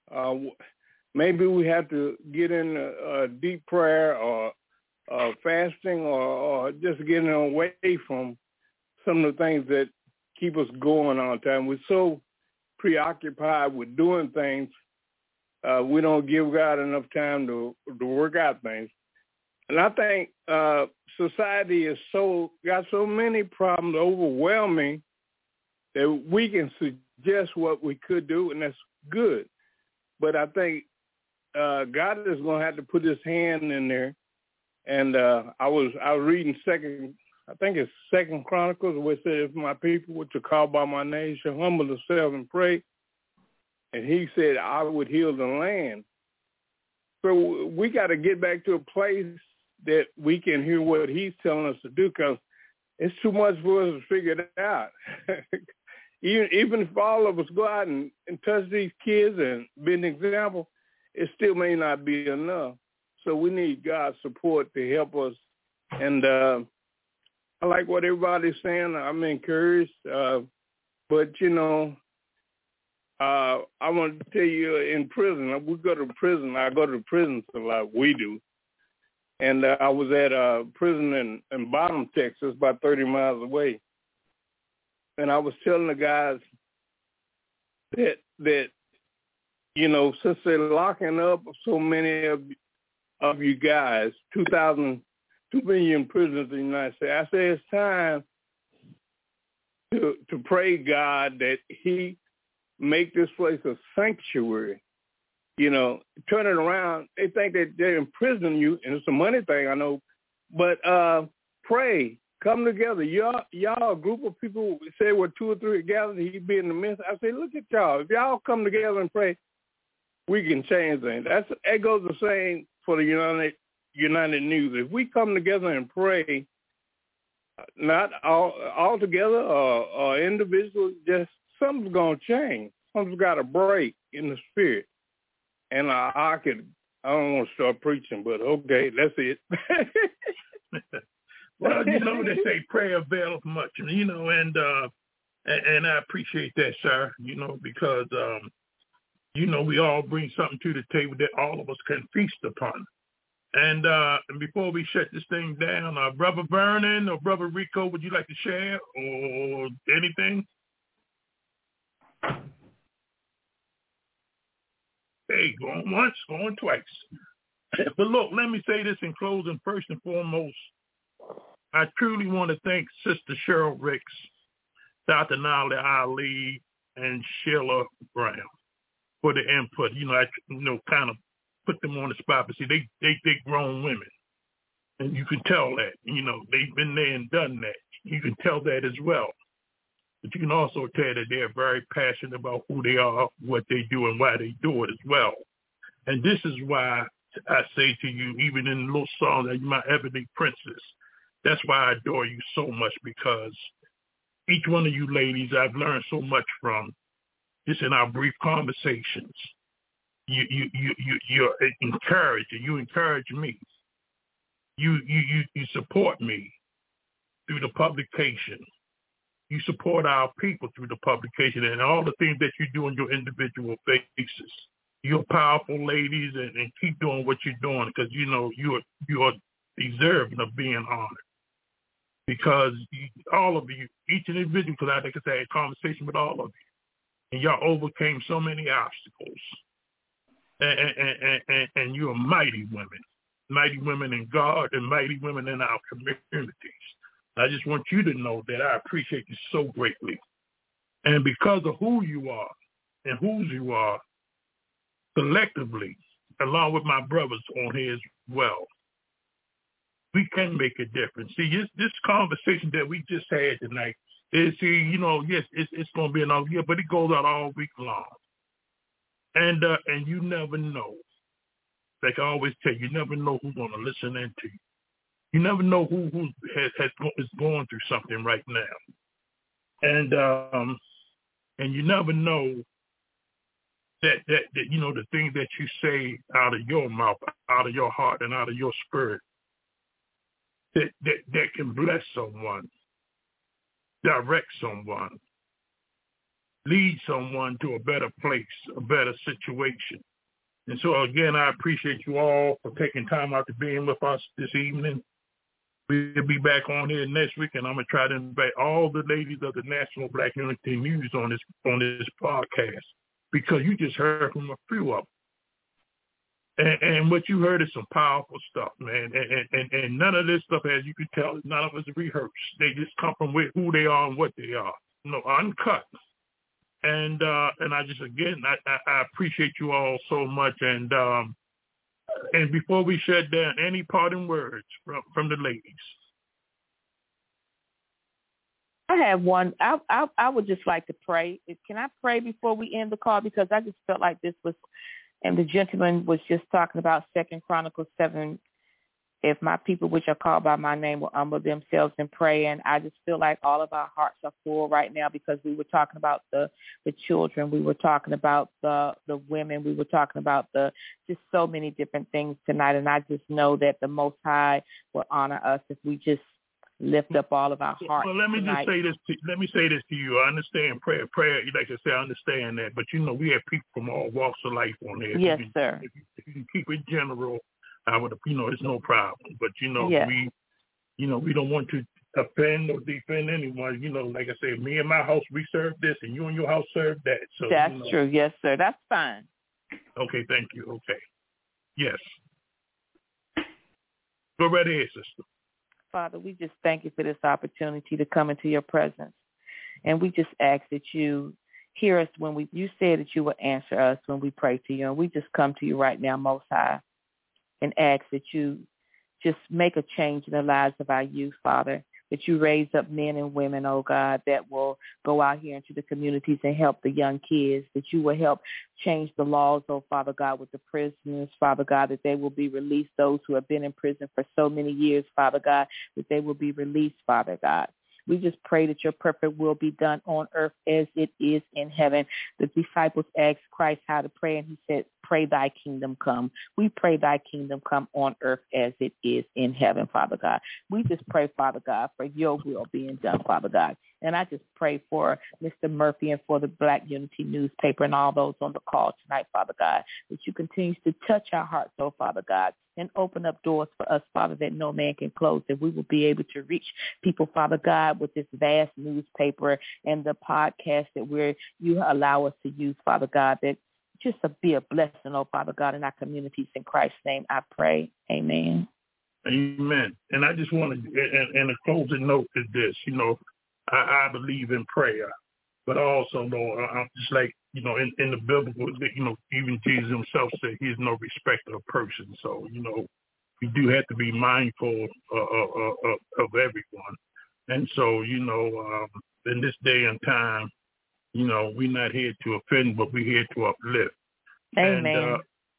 Maybe we have to get in a deep prayer or fasting or just getting away from some of the things that keep us going all the time. We're so preoccupied with doing things, we don't give God enough time to work out things. And I think society is got so many problems, overwhelming, that we can suggest what we could do, and that's good. But I think God is going to have to put his hand in there. And I was reading Second Chronicles, where it says, if my people, which are called by my name, shall humble themselves and pray. And he said, I would heal the land. So we got to get back to a place that we can hear what he's telling us to do, because it's too much for us to figure it out. Even if all of us go out and touch these kids and be an example, it still may not be enough. So we need God's support to help us. And I like what everybody's saying. I'm encouraged. But, you know, I want to tell you, in prison, we go to prison. I go to prisons a lot. We do. And I was at a prison in Bottom, Texas, about 30 miles away. And I was telling the guys that you know, since they're locking up so many of you guys, 2 million prisoners in the United States, I say it's time to pray God that he make this place a sanctuary. You know, turn it around. They think that they're imprisoning you, and it's a money thing, I know. But pray, come together. Y'all a group of people, say we're 2 or 3 gathered, he'd be in the midst. I say, look at y'all. If y'all come together and pray, we can change things. That goes the same for the United News. If we come together and pray, not all together or individually, just something's going to change. Something's got to break in the spirit. And I don't want to start preaching, but okay, that's it. Well, you know, they say prayer avails much, you know, and I appreciate that, sir, you know, because, you know, we all bring something to the table that all of us can feast upon. And before we shut this thing down, Brother Vernon or Brother Rico, would you like to share or anything? Hey, going once, going twice. But look, let me say this in closing. First and foremost, I truly want to thank Sister Cheryl Ricks, Dr. Nali Ali, and Sheila Brown for the input. You know, I kind of put them on the spot, but see, they grown women, and you can tell that. You know, they've been there and done that. You can tell that as well. But you can also tell that they're very passionate about who they are, what they do, and why they do it as well. And this is why I say to you, even in the little song that you're my everyday princess, that's why I adore you so much, because each one of you ladies I've learned so much from, just in our brief conversations. You're encouraging. You encourage me. You support me through the publication. You support our people through the publication and all the things that you do on your individual basis. You're powerful ladies, and keep doing what you're doing, because you know you are deserving of being honored. Because all of you, each individual, because I think I had a conversation with all of you, and y'all overcame so many obstacles. And you're mighty women in God, and mighty women in our communities. I just want you to know that I appreciate you so greatly. And because of who you are, and whose you are collectively, along with my brothers on here as well, we can make a difference. See, this conversation that we just had tonight is, yes, it's going to be another year, but it goes out all week long. And you never know. Like I always tell you, you never know who's going to listen in to you. You never know who is going through something right now. And you never know that the things that you say out of your mouth, out of your heart, and out of your spirit, that can bless someone, direct someone, lead someone to a better place, a better situation. And so, again, I appreciate you all for taking time out to being with us this evening. We'll be back on here next week, and I'm going to try to invite all the ladies of the National Black Unity News on this podcast, because you just heard from a few of them. And what you heard is some powerful stuff, man. And none of this stuff, as you can tell, none of us rehearsed. They just come from who they are and what they are. Uncut. And I just, again, I appreciate you all so much. And before we shut down, any parting words from the ladies? I have one. I would just like to pray. Can I pray before we end the call? Because I just felt like this was, and the gentleman was just talking about 2 Chronicles 7. If my people, which are called by my name, will humble themselves and pray. And I just feel like all of our hearts are full right now, because we were talking about the children. We were talking about the women. We were talking about just so many different things tonight. And I just know that the Most High will honor us if we just lift up all of our hearts. Well, let me tonight. Just say this to you. I understand prayer. Like I say, I understand that. But, we have people from all walks of life on there. Yes, sir. If you can keep it general, I would, it's no problem. But, yes. we don't want to offend or defend anyone. Like I said, me and my house, we serve this, and you and your house serve that. So that's true. Yes, sir. That's fine. Okay, thank you. Okay. Yes. Go right ahead, sister. Father, we just thank you for this opportunity to come into your presence. And we just ask that you hear us when you said that you will answer us when we pray to you. And we just come to you right now, Most High, and ask that you just make a change in the lives of our youth, Father, that you raise up men and women, oh God, that will go out here into the communities and help the young kids, that you will help change the laws, oh Father God, with the prisoners, Father God, that they will be released, those who have been in prison for so many years, Father God, that they will be released, Father God. We just pray that your perfect will be done on earth as it is in heaven. The disciples asked Christ how to pray, and he said, pray thy kingdom come. We pray thy kingdom come on earth as it is in heaven, Father God. We just pray, Father God, for your will being done, Father God. And I just pray for Mr. Murphy and for the Black Unity newspaper and all those on the call tonight, Father God, that you continue to touch our hearts, oh Father God, and open up doors for us, Father, that no man can close, that we will be able to reach people, Father God, with this vast newspaper and the podcast that you allow us to use, Father God, that just to be a blessing, oh Father God, in our communities. In Christ's name I pray. Amen. Amen. And I just want to, and a closing note is this, I believe in prayer, but also, though, I'm just like, in the biblical, even Jesus himself said he is no respecter of persons. So, we do have to be mindful of everyone. And so, in this day and time, we're not here to offend, but we're here to uplift. Amen.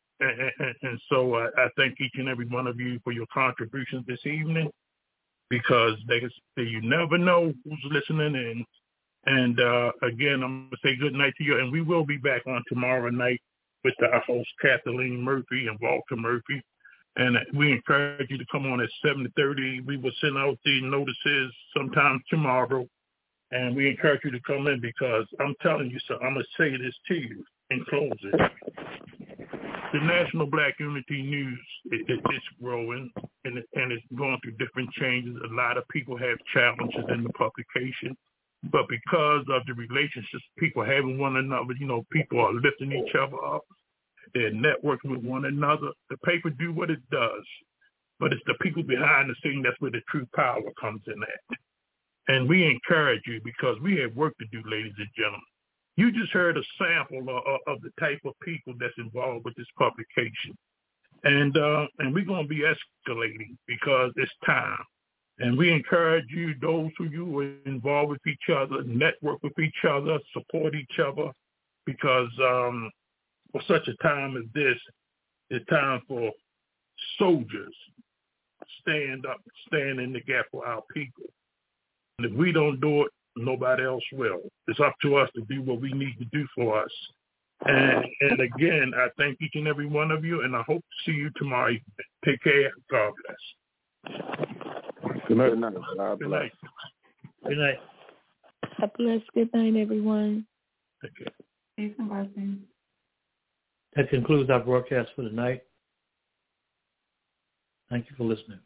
And so I thank each and every one of you for your contributions this evening, because you never know who's listening in. And again, I'm going to say good night to you. And we will be back on tomorrow night with our host, Kathleen Murphy and Walter Murphy. And we encourage you to come on at 7:30. We will send out the notices sometime tomorrow. And we encourage you to come in, because I'm telling you something. I'm going to say this to you in closing. The National Black Unity News, it's growing, and it's going through different changes. A lot of people have challenges in the publication. But because of the relationships people have with one another, people are lifting each other up. They're networking with one another. The paper do what it does. But it's the people behind the scene that's where the true power comes in at. And we encourage you, because we have work to do, ladies and gentlemen. You just heard a sample of the type of people that's involved with this publication. And we're going to be escalating because it's time. And we encourage you, those of you who are involved with each other, network with each other, support each other, because for such a time as this, it's time for soldiers stand up, stand in the gap for our people. And if we don't do it, nobody else will. It's up to us to do what we need to do for us. And again, I thank each and every one of you, and I hope to see you tomorrow evening. Take care. God bless. Good night. Good night. Good night. God bless. Good night, everyone. Take care. Peace and blessings. That concludes our broadcast for tonight. Thank you for listening.